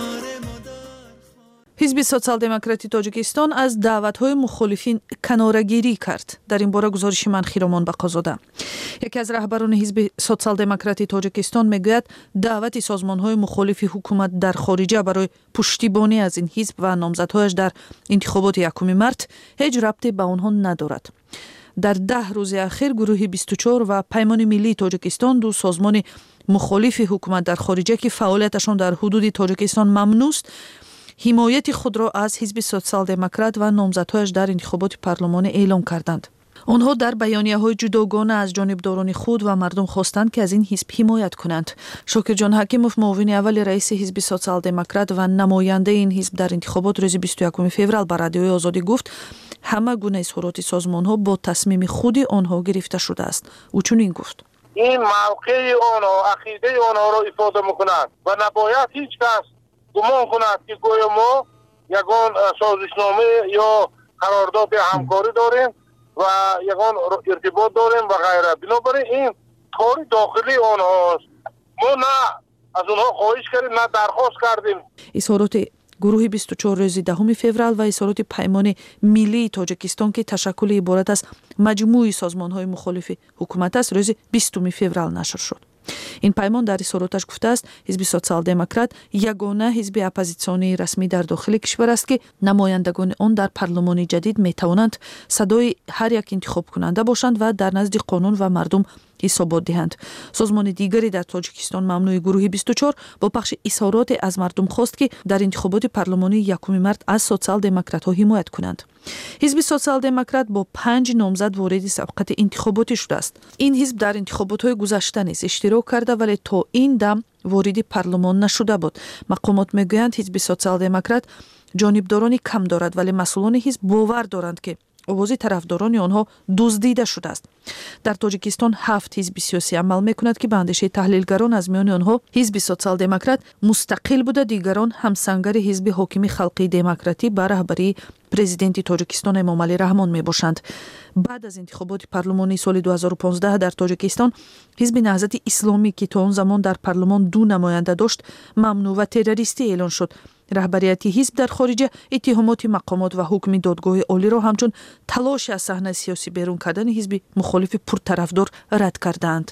ҳизби социал-демократии тоҷикистон аз даъватҳои мухолифин канорагирӣ кард. дар ин бора гузориши ман Хиромон Бақозода. яке аз раҳбарони ҳизби социал-демократии тоҷикистон мегӯяд даъвати созмонҳои мухолифи ҳукумат дар хориҷа барои пуштибонӣ аз ин ҳизб ва номзадҳояш дар интихоботи 1 март ҳеҷ рабте ба онҳо надорад. дар 10 рӯзи ахир гурӯҳи 24 ва паймони миллии тоҷикистон ду созмони мухолифи ҳукумат дар хориҷа ки фаъолияташон дар ҳудуди тоҷикистон мамнӯъст ҳимояти худро аз ҳизби социал-демократ ва номзадҳояш дар интихоботи парлумонӣ эълон карданд. онҳо дар баёнияҳои ҷудогона аз ҷонибдорони худ ва мардум хостанд ки аз ин ҳизб ҳимоят кунанд. Шокирҷон Ҳакимов, муовини аввали раиси ҳизби социал-демократ ва намояндаи ин ҳизб дар интихобот рӯзи 21 феврал ба Радиои Озодӣ гуфт, ҳама гуна изҳороти созмонҳо бо тасмими худи онҳо гирифта шудааст. ӯ чунин гуфт: این موقع آنها عقیده آنها را ifode میکنند و نباید هیچ کس گمان کند که گویا ما یگان سازشنامه یا قرارداد همکاری داریم و یگان ارتباط داریم و غیره. بنابراین این کار داخلی آنهاست. ما نه از اونها خواهش کردیم نه درخواست کردیم. изҳороти гурӯҳи 24 рӯзи 10 феврал ва изҳороти паймони миллии тоҷикистон ки ташаккули иборат аз маҷмӯи созмонҳои мухолифи ҳукумат аст рӯзи 20 феврал нашр шуд. ин паймон дар изҳороташ гуфтааст ҳизби социал-демократ ягона ҳизби оппозитсионии расмӣ дар дохили кишвар аст ки намояндагони он дар парлумони ҷадид метавонанд садои ҳар як интихобкунанда бошанд ва дар назди қонун ва мардум ҳисобот диҳанд. созмони дигаре дар тоҷикистон мамнӯи гурӯҳи 24 бо пахши изҳороте аз мардум хост ки дар интихоботи парлумонии 1 март аз социал-демократҳо ҳимоят кунанд. ҳизби социал-демократ бо 5 номзад вориди сабқати интихоботӣ шудааст. ин ҳизб дар интихоботҳои гузашта низ иштирок карда, вале то ин дам вориди парлумон нашуда буд. мақомот мегӯянд ҳизби социал-демократ ҷонибдорони кам дорад, вале масъулони ҳизб бовар доранд ки овози тарафдорони онҳо дуздида шудааст. дар тоҷикистон 7 ҳизби сиёсӣ амал мекунад ки ба андешаи таҳлилгарон аз миёни онҳо ҳизби социал-демократ мустақил буда, дигарон ҳамсангари ҳизби ҳокими халқии демократӣ ба раҳбарии президенти тоҷикистон Эмомалӣ Раҳмон мебошанд. баъд аз интихоботи парлумонии соли 2015 дар тоҷикистон ҳизби наҳзати исломӣ ки то он замон дар парлумон 2 намоянда дошт мамнӯъ ва террористӣ эълон шуд. раҳбарияти ҳизб дар хориҷа иттиҳомоти мақомот ва ҳукми додгоҳи олиро ҳамчун талоши аз саҳнаи сиёсӣ берун кардани ҳизби мухолифи пуртарафдор рад кардаанд.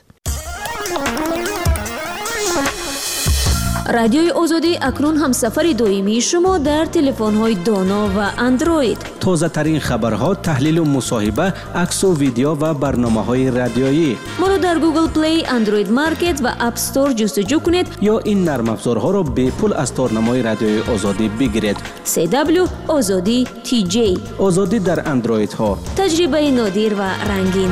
радиои озодӣ акнун ҳамсафари доимии шумо дар телефонҳои доно ва андроид. тозатарин хабарҳо, таҳлилу мусоҳиба, аксу видео ва барномаҳои радиоӣ. моро дар Google Play, Android Market ва App Store ҷустуҷӯ кунед ё ин нармафзорҳоро бепул аз торнамои радиои озодӣ бигиред. CW Озодӣ TJ. озодӣ дар андроидҳо. таҷрибаи нодир ва рангин.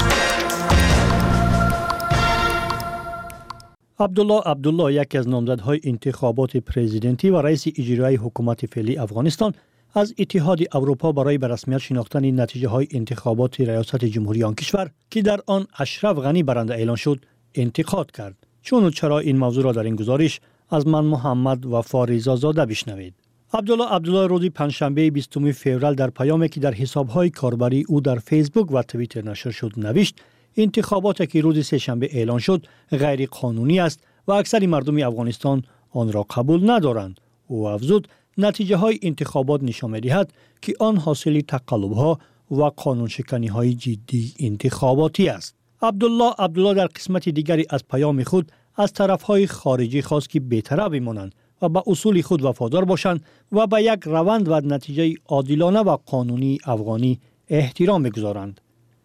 عبدالله عبدالله یکی از نامزدهای انتخابات پرزیدنتی و رئیس اجرایی حکومت فعلی افغانستان از اتحاد اروپا برای به رسمیت شناختن نتیجه های انتخابات ریاست جمهوری آن کشور که در آن اشرف غنی برنده اعلان شد انتقاد کرد. چون و چرا این موضوع را در این گزارش از من محمد و فاریزا زاده بشنوید. عبدالله روز پنجشنبه 20 فوریه در پیامی که در حسابهای کاربری او در فیسبوک و توییتر نشر شد نوشت: انتخاباتی که روز سه‌شنبه اعلان شد غیر قانونی است و اکثر مردم افغانستان آن را قبول ندارند. او افزود نتیجه های انتخابات نشان می‌دهد که آن حاصل تقلب‌ها و قانون شکنی های جدی انتخاباتی است. عبدالله در قسمت دیگری از پیام خود از طرفهای خارجی خواست که بی‌طرف بمانند و به اصول خود وفادار باشند و به یک روند و نتیجه عادلانه و قانونی افغانی احترام بگذارند.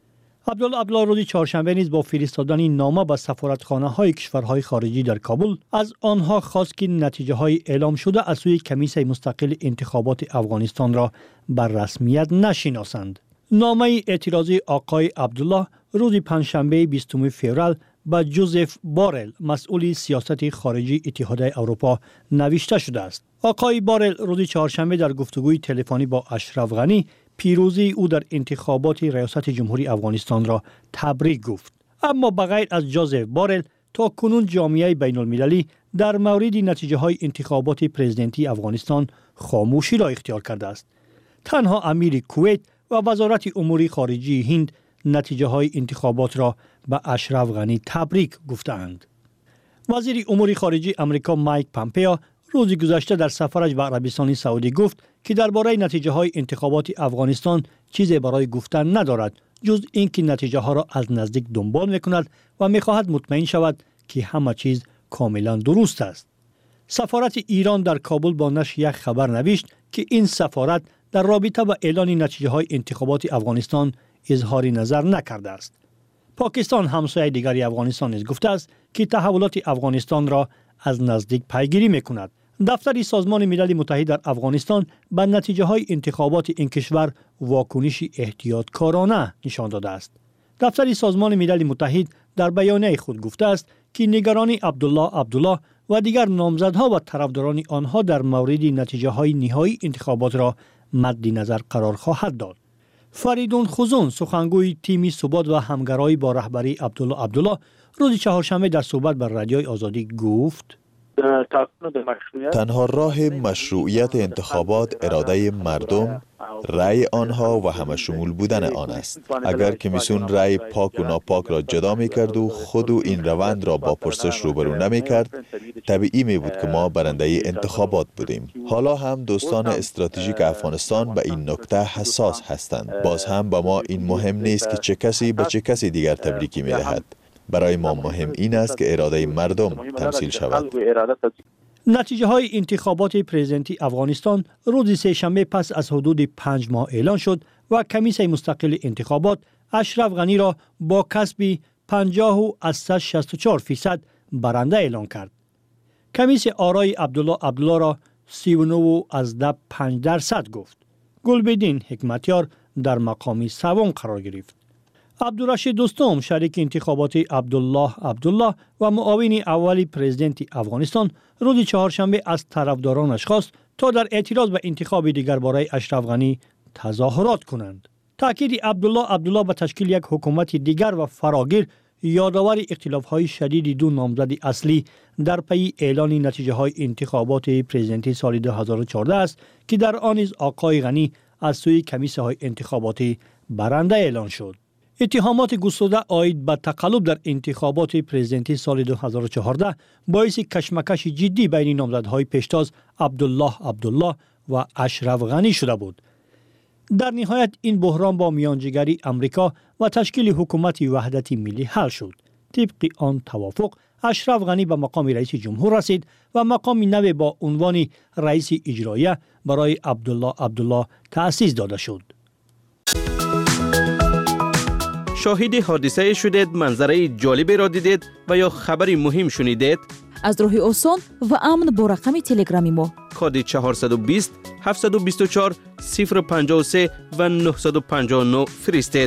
عبدالله روز چهارشنبه نیز با فرستادن نامه به سفارتخانه‌های کشورهای خارجی در کابل از آنها خواست که نتیجه‌های اعلام شده از سوی کمیسیون مستقل انتخابات افغانستان را بر رسمیت نشناسند. نامه اعتراضی آقای عبدالله روز پنجشنبه 20 فوریه به جوزف بارل مسئول سیاست خارجی اتحادیه اروپا نوشته شده است. آقای بارل روز چهارشنبه در گفتگوی تلفنی با اشرف غنی پیروزی او در انتخابات ریاست جمهوری افغانستان را تبریک گفت. اما بغیر از جوزف بارل تا کنون جامعه بین المللی در مورد نتیجه های انتخابات پرزیدنتی افغانستان خاموشی را اختیار کرده است. تنها امیر کویت و وزارت امور خارجه هند نتیجه های انتخابات را به اشرف غنی تبریک گفتند. وزیر امور خارجه امریکا مایک پامپئو روز گذشته در سفرش به عربستان سعودی گفت که درباره نتیجه های انتخابات افغانستان چیزی برای گفتن ندارد جز اینکه نتیجه ها را از نزدیک دنبال میکند و میخواهد مطمئن شود که همه چیز کاملا درست است. سفارت ایران در کابل با نشر یک خبر نوشت که این سفارت در رابطه با اعلان نتیجه های انتخابات افغانستان اظهار نظر نکرده است. پاکستان همسایه دیگری افغانستان نیز گفته است که تحولات افغانستان را از نزدیک پیگیری میکند. دفتر سازمان ملل متحد در افغانستان به نتیجه های انتخابات این کشور واکنش احتیاطکارانه نشان داده است. دفتر سازمان ملل متحد در بیانیه خود گفته است که نگرانی عبدالله و دیگر نامزدها و طرفداران آنها در مورد نتیجه های نهایی انتخابات را مد نظر قرار خواهد داد. فریدون خوزون سخنگوی تیم ثبات و همکاری با رهبری عبدالله روز چهارشنبه در صحبت بر رادیوی آزادی گفت تنها راه مشروعیت انتخابات اراده مردم، رأی آنها و همه شمول بودن آن است. اگر کمیسیون رأی پاک و ناپاک را جدا می کرد و خود این روند را با پرسش روبرو نمی کرد، طبیعی می بود که ما برنده انتخابات بودیم. حالا هم دوستان استراتژیک افغانستان به این نکته حساس هستند. باز هم به ما این مهم نیست که چه کسی به چه کسی دیگر تبریکی می دهد. برای ما مهم این است که اراده مردم تمثیل شود. نتیجه های انتخابات پرزیدنتی افغانستان روز سه‌شنبه پس از حدود 5 ماه اعلان شد و کمیسیون مستقل انتخابات اشرف غنی را با کسب 50.64% برنده اعلان کرد. کمیسیون آرای عبدالله را 39.5% گفت. گلبدین حکمتیار در مقام سوم قرار گرفت. عبدالرشید دوستم شریک انتخابات عبدالله و معاون اول پرزیدنت افغانستان روز چهارشنبه از طرفدارانش خواست تا در اعتراض به انتخاب دیگر برای اشرف غنی تظاهرات کنند. تاکید عبدالله به تشکیل یک حکومت دیگر و فراگیر یادآور اختلاف‌های شدید دو نامزد اصلی در پی اعلان نتیجه‌های انتخابات پرزیدنتی سال 2014 است که در آن نیز آقای غنی از سوی کمیسیون انتخاباتی برنده اعلان شد. اتهامات گسترده عاید به تقلب در انتخابات پرزیدنتی سال 2014 باعث کشمکش جدی بین نامزدهای پیشتاز عبدالله و اشرف غنی شده بود. در نهایت این بحران با میانجیگری امریکا و تشکیل حکومت وحدت ملی حل شد. طبق آن توافق اشرف غنی به مقام رئیس جمهور رسید و مقام نو با عنوان رئیس اجراییه برای عبدالله تأسیس داده شد. شاهد حادثه شدید، منظره جالبی را دیدید و یا خبری مهم شنیدید؟ از راه آسان و امن با رقم تلگرامی ما کد 420 724 053 و 959 فرستید.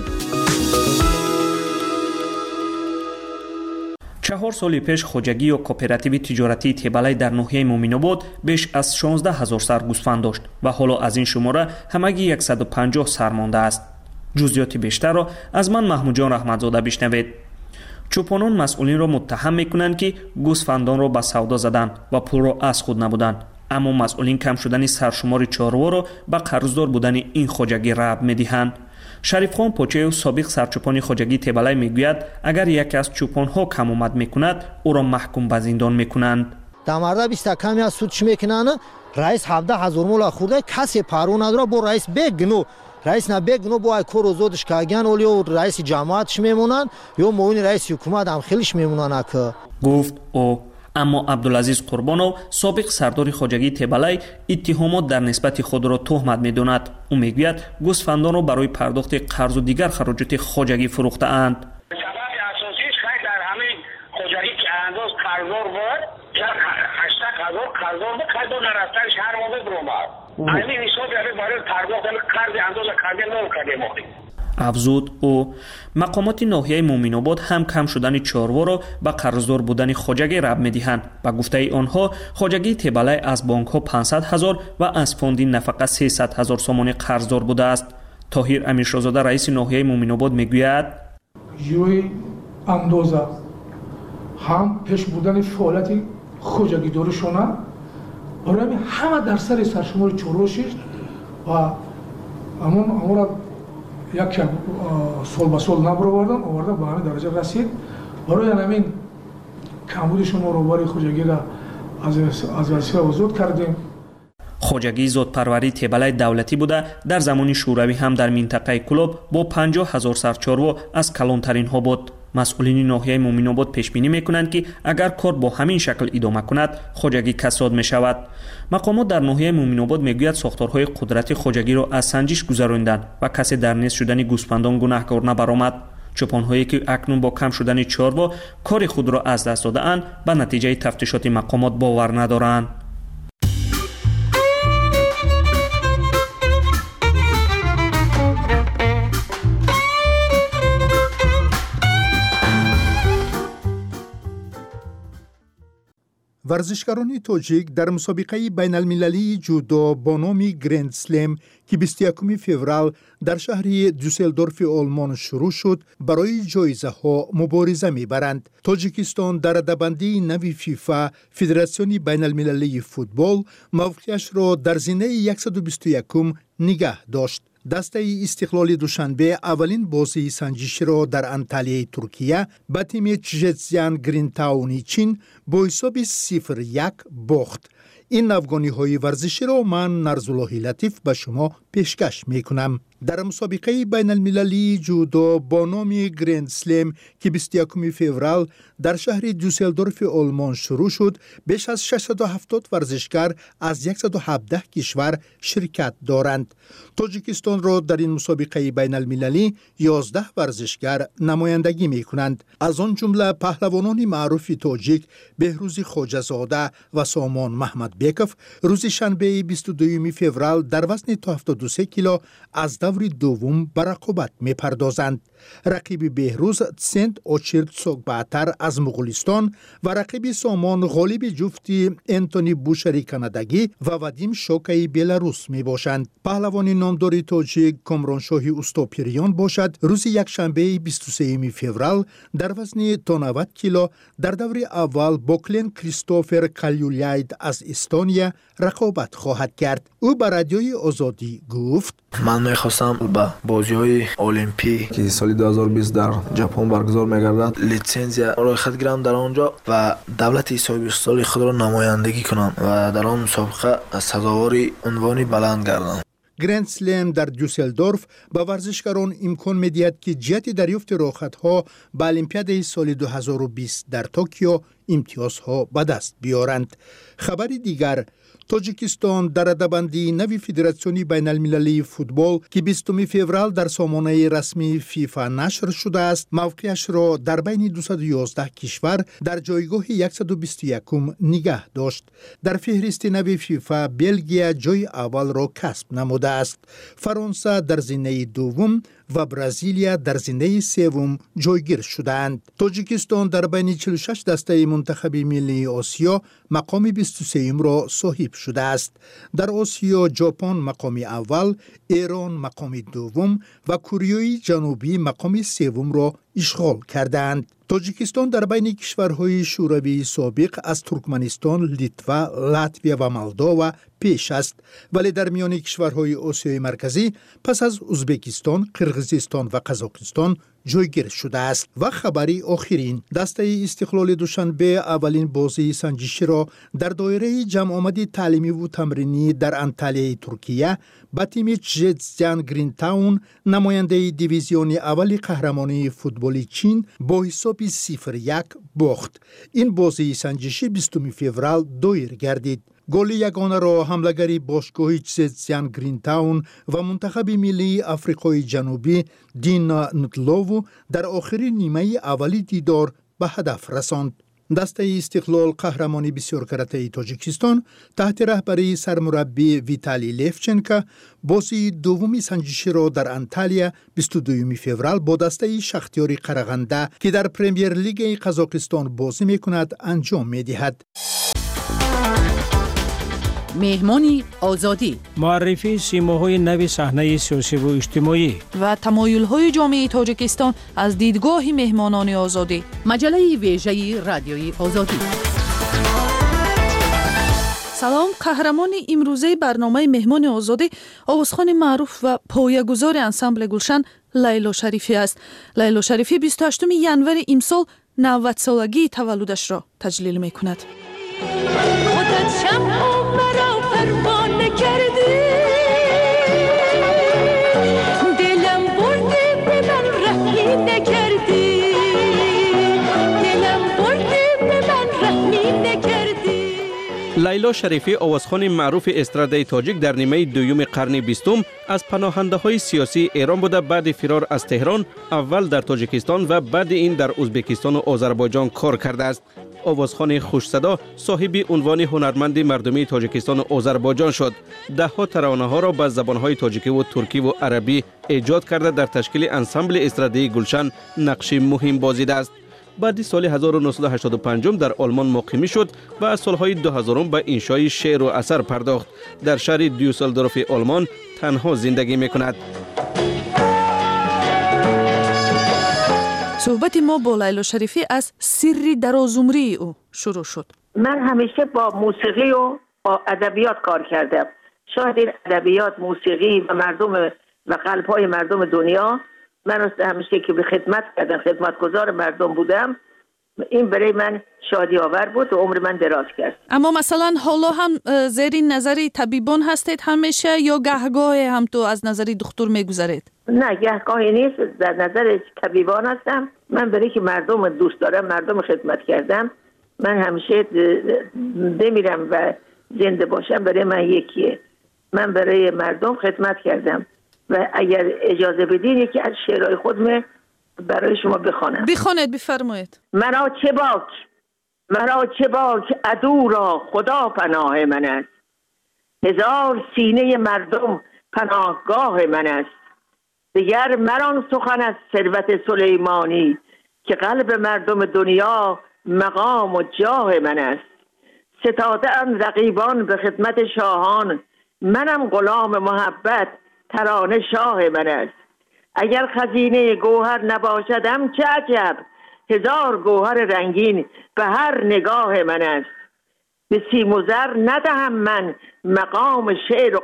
4 سال پیش خوجگی و کوپراتیو تجارتی تبلای در ناحیه مومن‌آباد بیش از 16,000 سر گوسفند داشت و حالا از این شماره همگی 150 سر مانده است. جزئیات بیشتر را از من محمود جان رحمتزاده بشنوید. چوپانان مسئولین را متهم میکنند که گوسفندان را به سودا زدند و پول را از خود نبودند، اما مسئولین کم شدن سرشمار چاروا را به قرضدار بودن این خوجگی ربط میدهند. شریف خان پوچه سابق سرچوپان خوجگی تبلای میگوید اگر یکی از چوپانها کم آمد میکند او را محکوم به زندان میکنند. در مورد 20 کمی از سودش میکنند. رئیس 17,000 مولا خورده کسی پارو نداره با رئیس بگنو رئیس نبگ نو با کار زودش کاگان اولیو رئیس جماعتش میمونن یا موین رئیس حکومت هم خیلیش میمونن که گفت او. اما عبدالعزیز قربانов سابق سردار хоҷагии Тебалай иттиҳомот дар нисбати худро тӯҳмат медонад. ӯ мегӯяд гӯсфандонро барои пардохти қарзу дигар хароҷоти хоҷагӣ фурӯхтаанд. сабаби асосиш хай дар ҳамин хоҷагӣ ки андоз қарздор буд як 800,000 қарздор буд хай до нарафтаниш ҳар моҳ бибромад ҳамин ҳисоби барои пардохти қарзи андоза кардем накардем. афзуд ӯ мақомоти ноҳияи муъминобод ҳам кам шудани чорворо ба қарздор будани хоҷагӣ рабт медиҳанд. ба гуфтаи онҳо хоҷагии Тебалай аз бонкҳо 500,000 ва аз фонди нафақа 300,000 сомонӣ қарздор будааст. тоҳир амиршозода раиси ноҳияи муъминобод мегӯяд ҷои андоза ҳам пеш будани фаъолияти хоҷагидоришона барои ҳама дар сари саршумори чорвошиш ва амонра як сол ба сол набаровардан оварда ба ҳамин дараҷа расид. барои ҳамин камбуди шуморо бари хоҷагиро аз вазифа озод кардем. хоҷагии зотпарварии Тебалай давлатӣ буда дар замони шӯравӣ ҳам дар минтақаи Кӯлоб бо 50,000 сарчорво аз калонтаринҳо буд. масъулини ноҳияи муъминобод пешбинӣ мекунанд ки агар кор бо ҳамин шакл идома кунад хоҷагӣ касод мешавад. мақомот дар ноҳияи муъминобод мегӯяд сохторҳои қудрати хоҷагиро аз санҷиш гузаронидан ва касе дар нест шудани гӯсфандон гунаҳкор набаромад. чӯпонҳое ки акнун бо кам шудани чорво кори худро аз даст додаанд ба натиҷаи тафтишоти мақомот бовар надоранд. ورزشکاران تاجیک در مسابقه بین المللی جودو با نام گرند سلم که 21 فوریه در شهر دوسلدورف آلمان شروع شد برای جایزه ها مبارزه می‌برند. تاجیکستان در رده‌بندی نوی فیفا فدراسیون بین المللی فوتبال موقعش را در زینه 121 نگه داشت. دسته استقلال دوشنبه اولین بازی سنجشی را در انطالیه ترکیه به تیم چژتزیان گرینتاونی چین با حساب 0-1 باخت. این افغانی ورزشی را من نرزالله لطیف به شما پیشکش می کنم. در مسابقه بین المللی جودو با نام گرند سلم که 21 فوریه در شهر دوسلدورف آلمان شروع شد، بیش از 670 ورزشکار از 117 کشور شرکت دارند. تاجیکستان را در این مسابقه بین المللی 11 ورزشکار نمایندگی می کنند. از آن جمله پهلوانان معروف تاجیک بهروز خواجه‌زاده و سامان محمد بیکف روز شنبه 22 فوریه در وزن تا 73 کیلو از دور دوم به رقابت می پردازند. رقیب بهروز تسنت اوچرد سوگباتر از مغولستان و رقیب سامان غالب جفتی انتونی بوشری کانادایی و ودیم شوکای بلاروس می باشند. پهلوان نامدار تاجیک کامرانشاهی اوستاپیریان باشد روز یکشنبه 23 فوریه در وزن تا 90 کیلو در دور اول با کلن کریستوفر کالیولاید از استونیا رقابت خواهد کرد. او به رادیوی آزادی گفت: من میخواستم به بازی‌های المپیک که سال 2020 در ژاپن برگزار می‌گردد لیسانسیا را خود گیرم در آنجا و دولت صاحب استقلال خود را نمایندگی کنم و در آن مسابقه سزاوار عنوان بلند گردم. گرند سلم در دوسلدورف با ورزشکاران امکان می‌دهد که جهت دریافت راحت‌ها به المپیاد سال 2020 در توکیو امتیازها به دست بیارند. خبر دیگر: تاجیکستان در رده‌بندی نوی فدراسیون بین المللی فوتبال که 20 فوریه در سامانه رسمی فیفا نشر شده است، موقعش را در بین 211 کشور در جایگاه 121 نگه داشت. در فهرست نوی فیفا بلژیم جای اول را کسب نموده است. فرانسه در زینه دوم و برزیلیا در زینه سوم جایگیر شدند. تاجیکستان در بین 46 دسته منتخب ملی آسیا مقام 23 را صاحب شده است. در آسیا ژاپن مقام اول، ایران مقام دوم و کره جنوبی مقام سوم را اشغال کردند. تاجیکستان در بین کشورهای شوروی سابق از ترکمنستان، لیتوا، لاتویا و مولداوا پیش است، ولی در میان کشورهای آسیای مرکزی پس از ازبکستان، قرقیزستان و قزاقستان جایگیر شده است. و خبری آخرین، دسته استقلال دوشنبه اولین بازی سنجشی را در دایره جمع آمدی تعلیمی و تمرینی در انطالیای ترکیه با تیم جزیان گرین تاون نماینده دیویزیون اول قهرمانی فوتبال چین با حساب 0-1 باخت. این بازی سنجشی 20 فوریه دایر گردید. گل یگانه را حمله‌گری باشگاه جزیان گرین تاون و منتخب ملی آفریقای جنوبی دینا نوتلوو در آخرین نیمه اولی دیدار به هدف رساند. دسته استقلال قهرمانی بسیار کرته تاجیکستان تحت رهبری سرمربی ویتالی لیفچنکا بازی دومی سنجشی را در انطالیا 22 فوریه با دسته شختیار قرغنده که در پرمیر لیگ قزاقستان بازی میکند انجام میدهد. مهمانی آزادی، معرفی سیماهای نو صحنه سیاسی و اجتماعی و تمایل‌های جامعه تاجیکستان از دیدگاه مهمانان آزادی. مجله ویژه رادیوی آزادی. سلام، قهرمان امروزه برنامه مهمان آزادی آوازخوان معروف و پایه‌گذار انسامبل گلشن لیلا شریفی است. لیلا شریفی 28 ژانویه امسال 90 سالگی تولدش را تجلیل می‌کند. لیلا شریفی آوازخوان معروف استرادای تاجیک در نیمه دوم قرن 20 از پناهنده های سیاسی ایران بوده. بعد فرار از تهران اول در تاجیکستان و بعد این در ازبکستان و آذربایجان کار کرده است. آوازخوان خوش صدا صاحب عنوان هنرمند مردمی تاجیکستان و آذربایجان شد. ده ها ترانه ها را به زبان های تاجیکی و ترکی و عربی ایجاد کرده در تشکیل انسامبل استرادای گلشن نقش مهم بازیده است. بعد سال 1985 در آلمان مقیمی شد و از سالهای 2000 به انشای شعر و اثر پرداخت. در شهر دیوسلدورف آلمان تنها زندگی می‌کند. صحبت ما با لیلا شریفی از سری درازعمری او شروع شد. من همیشه با موسیقی و با ادبیات کار کردم. شاید این ادبیات، موسیقی و مردم و قلب‌های مردم دنیا، من همیشه که به خدمت کردم، خدمتگزار مردم بودم، این برای من شادی آور بود و عمر من دراز کرد. اما مثلا حالا هم زیر نظر طبیبان هستید همیشه یا گهگاه هم تو از نظر دکتر میگذارید؟ نه، گهگاهی نیست، در نظر طبیبان هستم. من برای که مردم دوست دارم، مردم خدمت کردم، من همیشه بمیرم و زنده باشم برای من یکیه. من برای مردم خدمت کردم و اگر اجازه بدین یکی از شعرهای خودم برای شما بخوانم. بخوانید، بفرمایید. مرا چه باک عدو را خدا پناه من است. هزار سینه مردم پناهگاه من است. دیگر مران سخن از ثروت سلیمانی که قلب مردم دنیا مقام و جاه من است. ستاده ام رقیبان به خدمت شاهان، منم غلام محبت ترانه شاه من است. اگر خزینه گوهر نباشدم چه عجب، هزار گوهر رنگین به هر نگاه من است. به سیم و زر ندهم من مقام شعر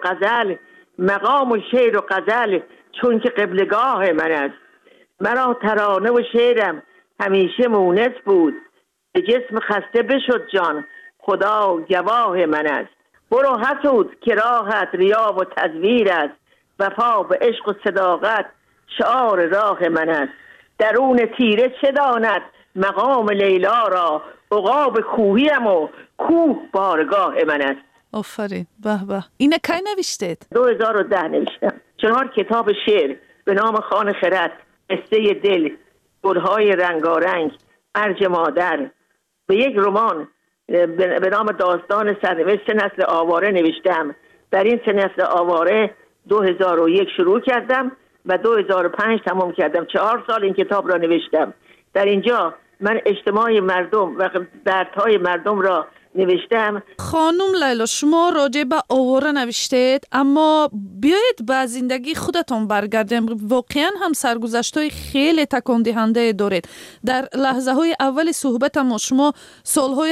و غزل چون که قبلگاه من است. مرا ترانه و شعرم همیشه مونس بود، به جسم خسته بشد جان خدا گواه من است. برو حسود که راحت ریا و تزویر است، وفا به عشق و صداقت شعار راه من است. درون تیره چه داند مقام لیلا را، عقاب کوهیم و کوه بارگاه من است. آفرین، به به. اینه کی نوشتید؟ 2010 نوشتم. 4 کتاب شعر به نام خان خرد، قصه دل، گلهای رنگارنگ، ارج مادر، به یک رمان به نام داستان سرنوشت نسل آواره نوشتم. در این 3 نسل آواره 2001 شروع کردم و 2005 تمام کردم. 4 سال این کتاب را نوشتم. در اینجا من اجتماع مردم و دردهای مردم را نوشتم. خانم لیلا، شما راجع به آواره نوشتید، اما بیایید به زندگی خودتون برگردیم. واقعا هم سرگذشت‌های خیلی تکان دهنده دارید. در لحظه‌های اول صحبت ما شما سالهای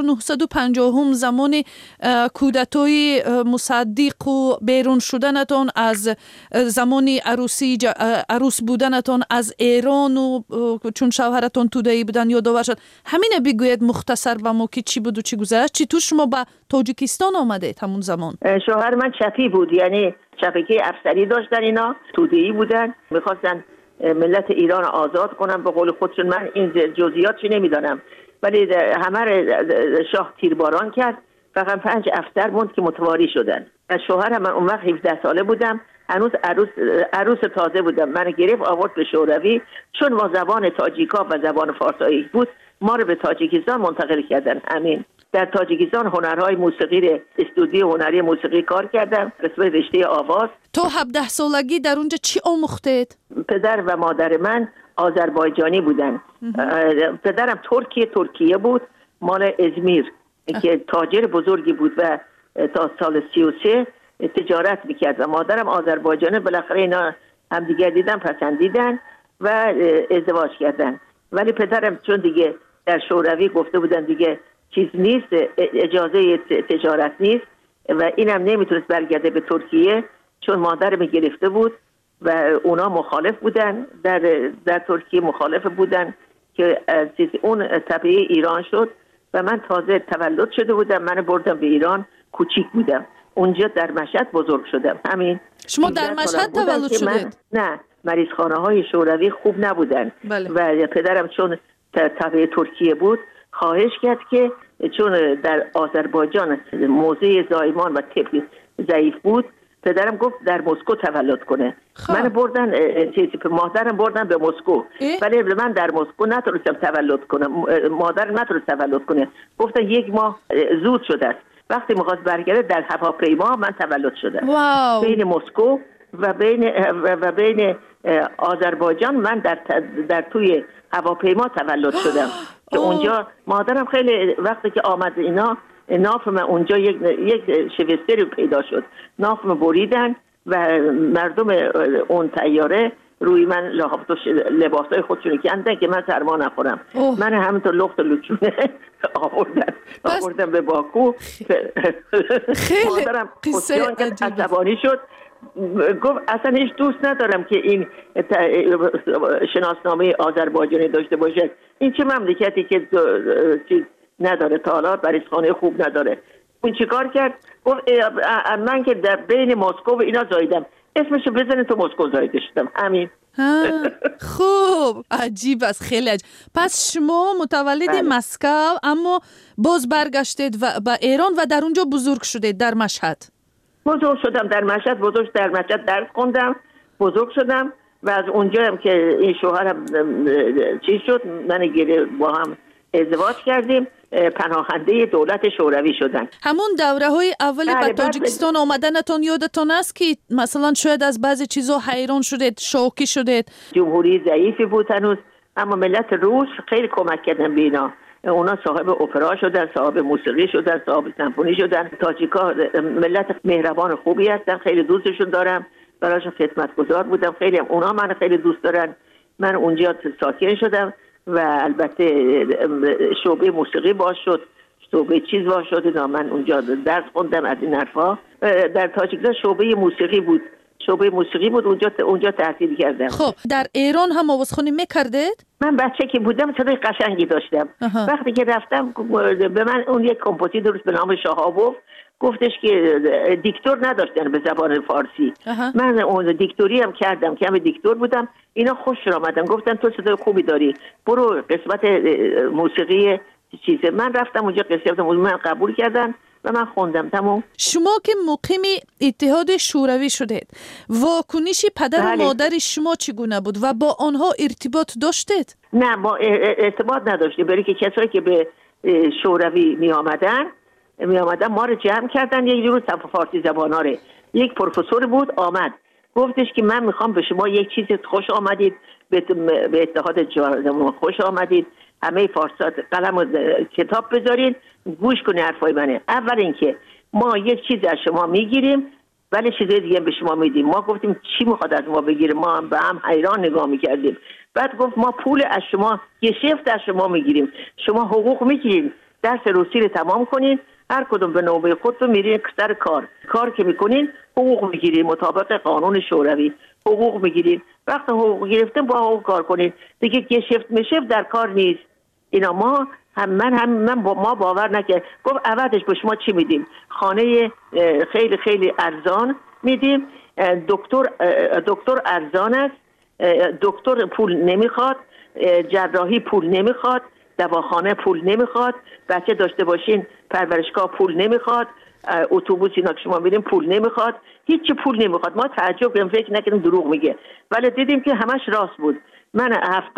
1950 زمان کودتای مصدق و بیرون شدنتون از زمان عروس بودنتون از ایران و چون شوهرتون توده‌ای بودن یادآور شد. همین بگوید مختصر به ما که چی بود و چی گذشت. چطور شما به تاجیکستان آمده همون زمان؟ شوهر من چپی بود، یعنی چپکی افسری داشتن، اینا توده‌ای بودن، میخواستن ملت ایران آزاد کنن به قول خودشون. من این جزئیاتش نمیدانم، ولی همه شاه تیرباران کرد، فقط 5 افسر موند که متواری شدن. شوهرم من اون وقت 17 ساله بودم، هنوز عروس تازه بودم. من گرفت آورد به شوروی، چون ما زبان تاجیکا و زبان فارسی بود ما رو به تاجیکستان منتقل کردن. همین در تاجیکستان هنرهای موسیقی، استودیو هنری موسیقی کار کردم، قسمت رشته آواز. تو 17 سالگی در اونجا چی آموختید؟ پدر و مادر من آذربایجانی بودن. پدرم ترکیه بود، مال ازمیر، که تاجر بزرگی بود و تا سال 33 تجارت میکرد و مادرم آذربایجانی. بالاخره اینا هم دیگر دیدن، پسندیدن و ازدواج کردن. ولی پدرم چون دیگه در شوروی گفته بودن دیگه چیز نیست، اجازه تجارت نیست و اینم نمیتونست برگرده به ترکیه، چون مادرم گرفته بود و اونا مخالف بودن، در ترکیه مخالف بودن که اون تبعه ایران شد و من تازه تولد شده بودم. من بردم به ایران، کوچیک بودم، اونجا در مشهد بزرگ شدم. همین. شما در مشهد تولد شدید؟ نه، مریضخانه های شوروی خوب نبودن. بله. و پدرم چون تبع ترکیه بود خواهش کرد که چون در آذربایجان موضع زایمان و طب ضعیف بود، پدرم گفت در مسکو تولد کنه. من بردن مادرم بردن به مسکو، ولی من در مسکو نتونستم تولد کنم. مادرم نتونست تولد کنه، گفتن 1 ماه زود شده است. وقتی می‌خواست برگرده در هواپیما من تولد شدم. بین مسکو و بین آذربایجان من در توی هواپیما تولد شدم که اونجا مادرم خیلی وقتی که آمد اینا نافم اونجا یک شوستری پیدا شد، نافم بریدن و مردم اون طیاره روی من لباسای خودشون کندن که من سرما نخورم. من همینطور لخت و لچونه آوردن به باکو. مادرم خودشون که عصبانی شد، گفت اصلا هیچ دوست ندارم که این شناسنامه آذربایجانی داشته باشه. این چه مملکتی که چیز نداره، تا حالا مریضخانه خوب نداره. اون چیکار کرد؟ گفت من که در بین مسکو و اینا زایدم، اسمشو بزنید تو مسکو زایده شدم. همین. خوب، عجیب است، خیلی عجیب. پس شما متولد مسکو اما باز برگشتید به ایران و در اونجا بزرگ شدید در مشهد. بزرگ شدم در مشهد، در مشهد درس خوندم، بزرگ شدم و از اونجا هم که این شوهرم چیز شد، من با هم ازدواج کردیم، پناهنده دولت شوروی شدن. همون دوره های اول به تاجیکستان آمدنتون یادتون است که مثلا شاید از بعضی چیزا حیران شدید، شوکی شدید؟ جمهوری ضعیفی بود هنوز، اما ملت روس خیلی کمک کردن به اینا. اونا صاحب اپرا شدن، صاحب موسیقی شدن، صاحب سمفونی شدن. تاجیکا ملت مهربان خوبی هستن، خیلی دوستشون دارم، براشون خدمتگزار بودم. خیلی اونا من خیلی دوست دارن. من اونجا ساکن شدم و البته شعبه موسیقی باز شد، شعبه چیز باز شد. من اونجا درس خوندم از این حرفا. در تاجیکستان شعبه موسیقی بود، اونجا تحصیل کردم. خب در ایران هم آوازخوانی میکردید؟ من بچه که بودم صدای قشنگی داشتم. وقتی که رفتم به من اون یک کمپوزیتور به نام شاهابوف گفتش که دیکتور نداشتن به زبان فارسی. من اون دیکتوری هم کردم که همه دیکتور بودم. اینا خوش آمدن، گفتن تو صدای خوبی داری، برو قسمت موسیقی چیزه. من رفتم اونجا قسمت من قبول کردن و من خوندم. تمام. شما که مقیم اتحاد شوروی شدید، واکنش پدر و مادر شما چگونه بود و با آنها ارتباط داشتید؟ نه، ما ارتباط نداشتیم، برای که کسایی که به شوروی می آمدن ما رو جمع کردن. یک جور فارسی زباناره، یک پروفسور بود آمد گفتش که من میخوام به شما یک چیز خوش آمدید، به اتحاد خوش آمدید، همه فارسات قلم و کتاب بذارین گوش کنین حرفای منه. اول اینکه ما یک چیز از شما میگیریم ولی چیز دیگه به شما میدیم. ما گفتیم چی میخواد از ما بگیره، ما هم به هم حیران نگاه میکردیم. بعد گفت ما پول از شما گشفت از شما میگیریم، شما حقوق میگیریم، درس روسی رو تمام کنین، هر کدوم به نوبه خودتون میرین سر کار که میکنین حقوق میگیرین مطابق قانون شوروی حقوق میگیرین. وقت حقوق گرفتن با حقوق کار کنین دیگه. گشفت میشفت در کار نیست. اینا من باور نکرد. گفت عوضش به شما چی میدیم؟ خانه خیلی خیلی ارزان میدیم، دکتر ارزان است، دکتر پول نمیخواد، جراحی پول نمیخواد، دواخانه پول نمیخواد، بچه داشته باشین پرورشگاه پول نمیخواد، اتوبوس اینا که شما میرین پول نمیخواد، هیچ پول نمیخواد. ما تعجب کردیم، فکر نکردیم دروغ میگه، ولی دیدیم که همش راست بود. من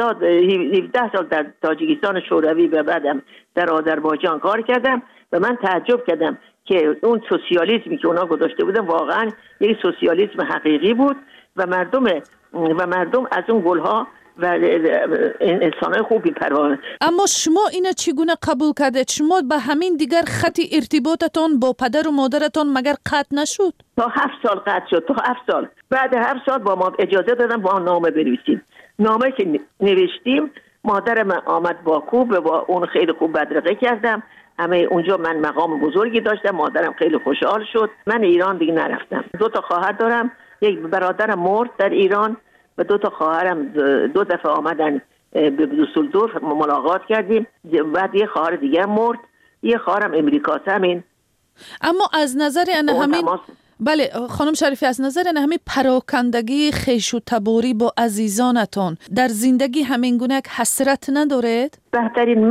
17 سال در تاجیکستان شوروی و بعدم در آذربایجان کار کردم و من تعجب کردم که اون سوسیالیسمی که اونا گذاشته بودن واقعا یک سوسیالیسم حقیقی بود و مردم از اون گلها و انسان‌های خوبی پروانه. اما شما اینو چگونه قبول کردید؟ شما به همین دیگر خط ارتباطتان با پدر و مادرتان مگر قطع نشد؟ تا 7 سال قطع شد. تا 7 سال. بعد 7 سال با ما اجازه دادن با نامه بنویسیم. نامه که نوشتیم مادرم آمد باکو، با اون خیلی خوب بدرقه کردم. همه اونجا من مقام بزرگی داشتم، مادرم خیلی خوشحال شد. من ایران دیگه نرفتم. 2 تا خواهر دارم، یک برادرم مرد در ایران و 2 تا خواهرم 2 دفعه آمدن به دوسلدورف ملاقات کردیم. بعد یه خواهر دیگه مرد، یه خواهرم امریکاست همین. اما از نظر همین بله خانم شریفی، از نظر همین پراکندگی خیش و تباری با عزیزانتان در زندگی همین گونه حسرت ندارید؟ بهترین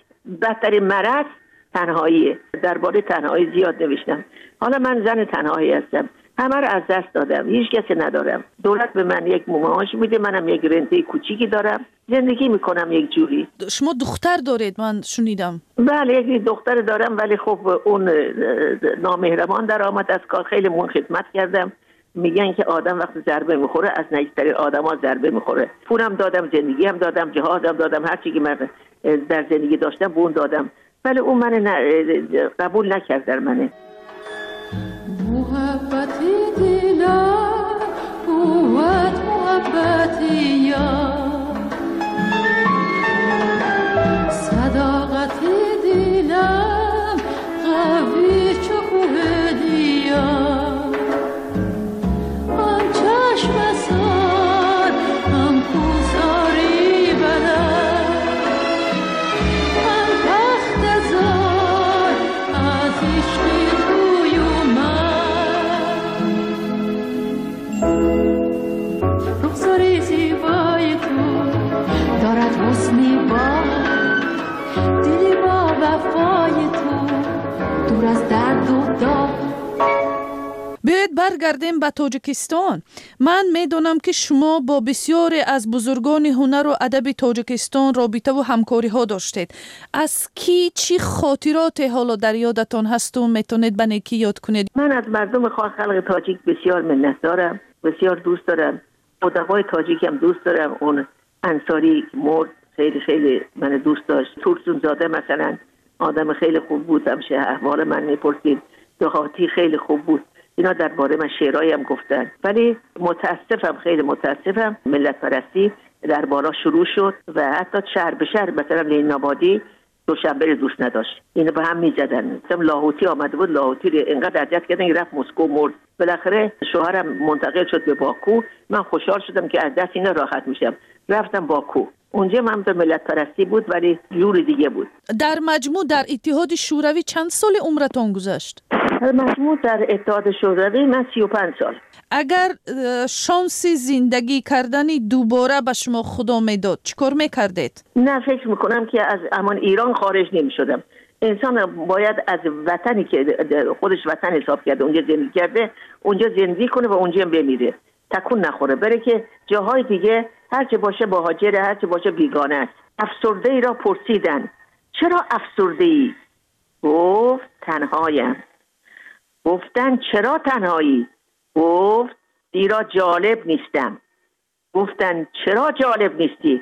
مرض تنهاییه. درباره تنهایی زیاد نوشتم. حالا من زن تنهایی هستم، همه رو از دست دادم، هیچ کسی ندارم. دولت به من یک معاش میده، منم یک رنته کوچیکی دارم، زندگی میکنم یک جوری. شما دختر دارید من شنیدم؟ بله یک دختر دارم، ولی خب اون نامهربان در آمد از کار. خیلی مون خدمت کردم. میگن که آدم وقتی ضربه میخوره از نزدیکترین آدما ضربه میخوره. پولم دادم، زندگی هم دادم، جهادم دادم، هر چی که من در زندگی داشتم به اون دادم، ولی اون من قبول نکرد در منه. محبتی دلم قوت محبتی یار، صداقتی دلم قوی چو کوه دیار، آن چشم سار هم کوساری بلد، آن بخت زار از عشقی توی رخساری زیبای تو دارد حسنی با دلی با وفای تو دور از درد و داغ. بیایید برگردیم به تاجیکستان. من میدونم که شما با بسیاری از بزرگان هنر و ادب تاجیکستان رابطه و همکاری ها داشتید. از کی چی خاطرات حالا در یادتان هست و میتونید به نیکی یاد کنید؟ من از مردم خلق تاجیک بسیار منتدارم، بسیار دوست دارم. ادبای تاجیک هم دوست دارم. اون انصاری مرد خیلی خیلی من دوست داشت. تورسون زاده مثلا آدم خیلی خوب بود، همشه احوال من میپرسید. دهاتی خیلی خوب بود. اینا درباره من شعرایی هم گفتن. ولی متاسفم، خیلی متاسفم، ملت پرستی در بالا شروع شد و حتی شهر به شهر مثلا لین آبادی دوشنبه رو دوست نداشت، اینو به هم میزدن. مثلا لاهوتی آمده بود، لاهوتی رو اینقدر اذیت کردن که رفت مسکو مرد. بالاخره شوهرم منتقل شد به باکو. من خوشحال شدم که از دست اینا راحت میشم، رفتم باکو. اونجا من به ملت پرستی بود ولی جور دیگه بود. در مجموع در اتحاد شوروی چند سال عمرتون گذشت؟ در مجموع در اتحاد شوروی من 35 سال. اگر شانس زندگی کردنی دوباره به شما خدا میداد چیکار میکردید؟ نه فکر میکنم که از امان ایران خارج نمیشدم. انسان باید از وطنی که خودش وطن حساب کرده اونجا زندگی کرده اونجا زندگی کنه و اونجا هم بمیره، تکون نخوره، بره که جاهای دیگه هرچه باشه مهاجره، هرچه باشه بیگانه است. افسرده ای را پرسیدن چرا افسرده ای؟ گفت تنهایم. گفتن چرا تنهایی؟ گفت زیرا جالب نیستم. گفتن چرا جالب نیستی؟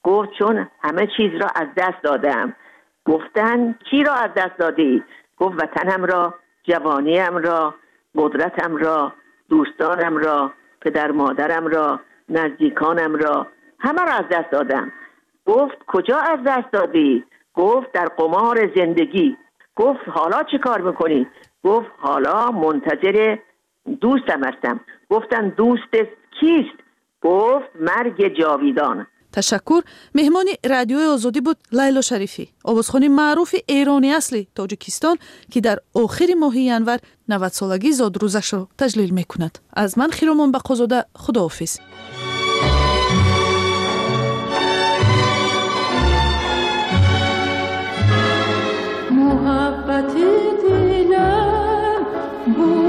گفت چون همه چیز را از دست دادم. گفتن چی را از دست دادی؟ گفت وطنم را، جوانیم را، قدرتم را، دوستانم را، پدر مادرم را، نزدیکانم را، همه را از دست دادم. گفت کجا از دست دادی؟ گفت در قمار زندگی. گفت حالا چه کار میکنی؟ گفت حالا منتظر دوستم هستم. گفتن دوست کیست؟ گفت مرگ جاویدان. تشکر. مهمان رادیوی آزادی بود لیلا شریفی، آوازخوان معروف ایرانی اصلی تاجیکستان که در آخر ماه ینور 90 سالگی زادروزش را تجلیل میکند. از من خیرامان بقازاده، خداحافظ. محبت دلم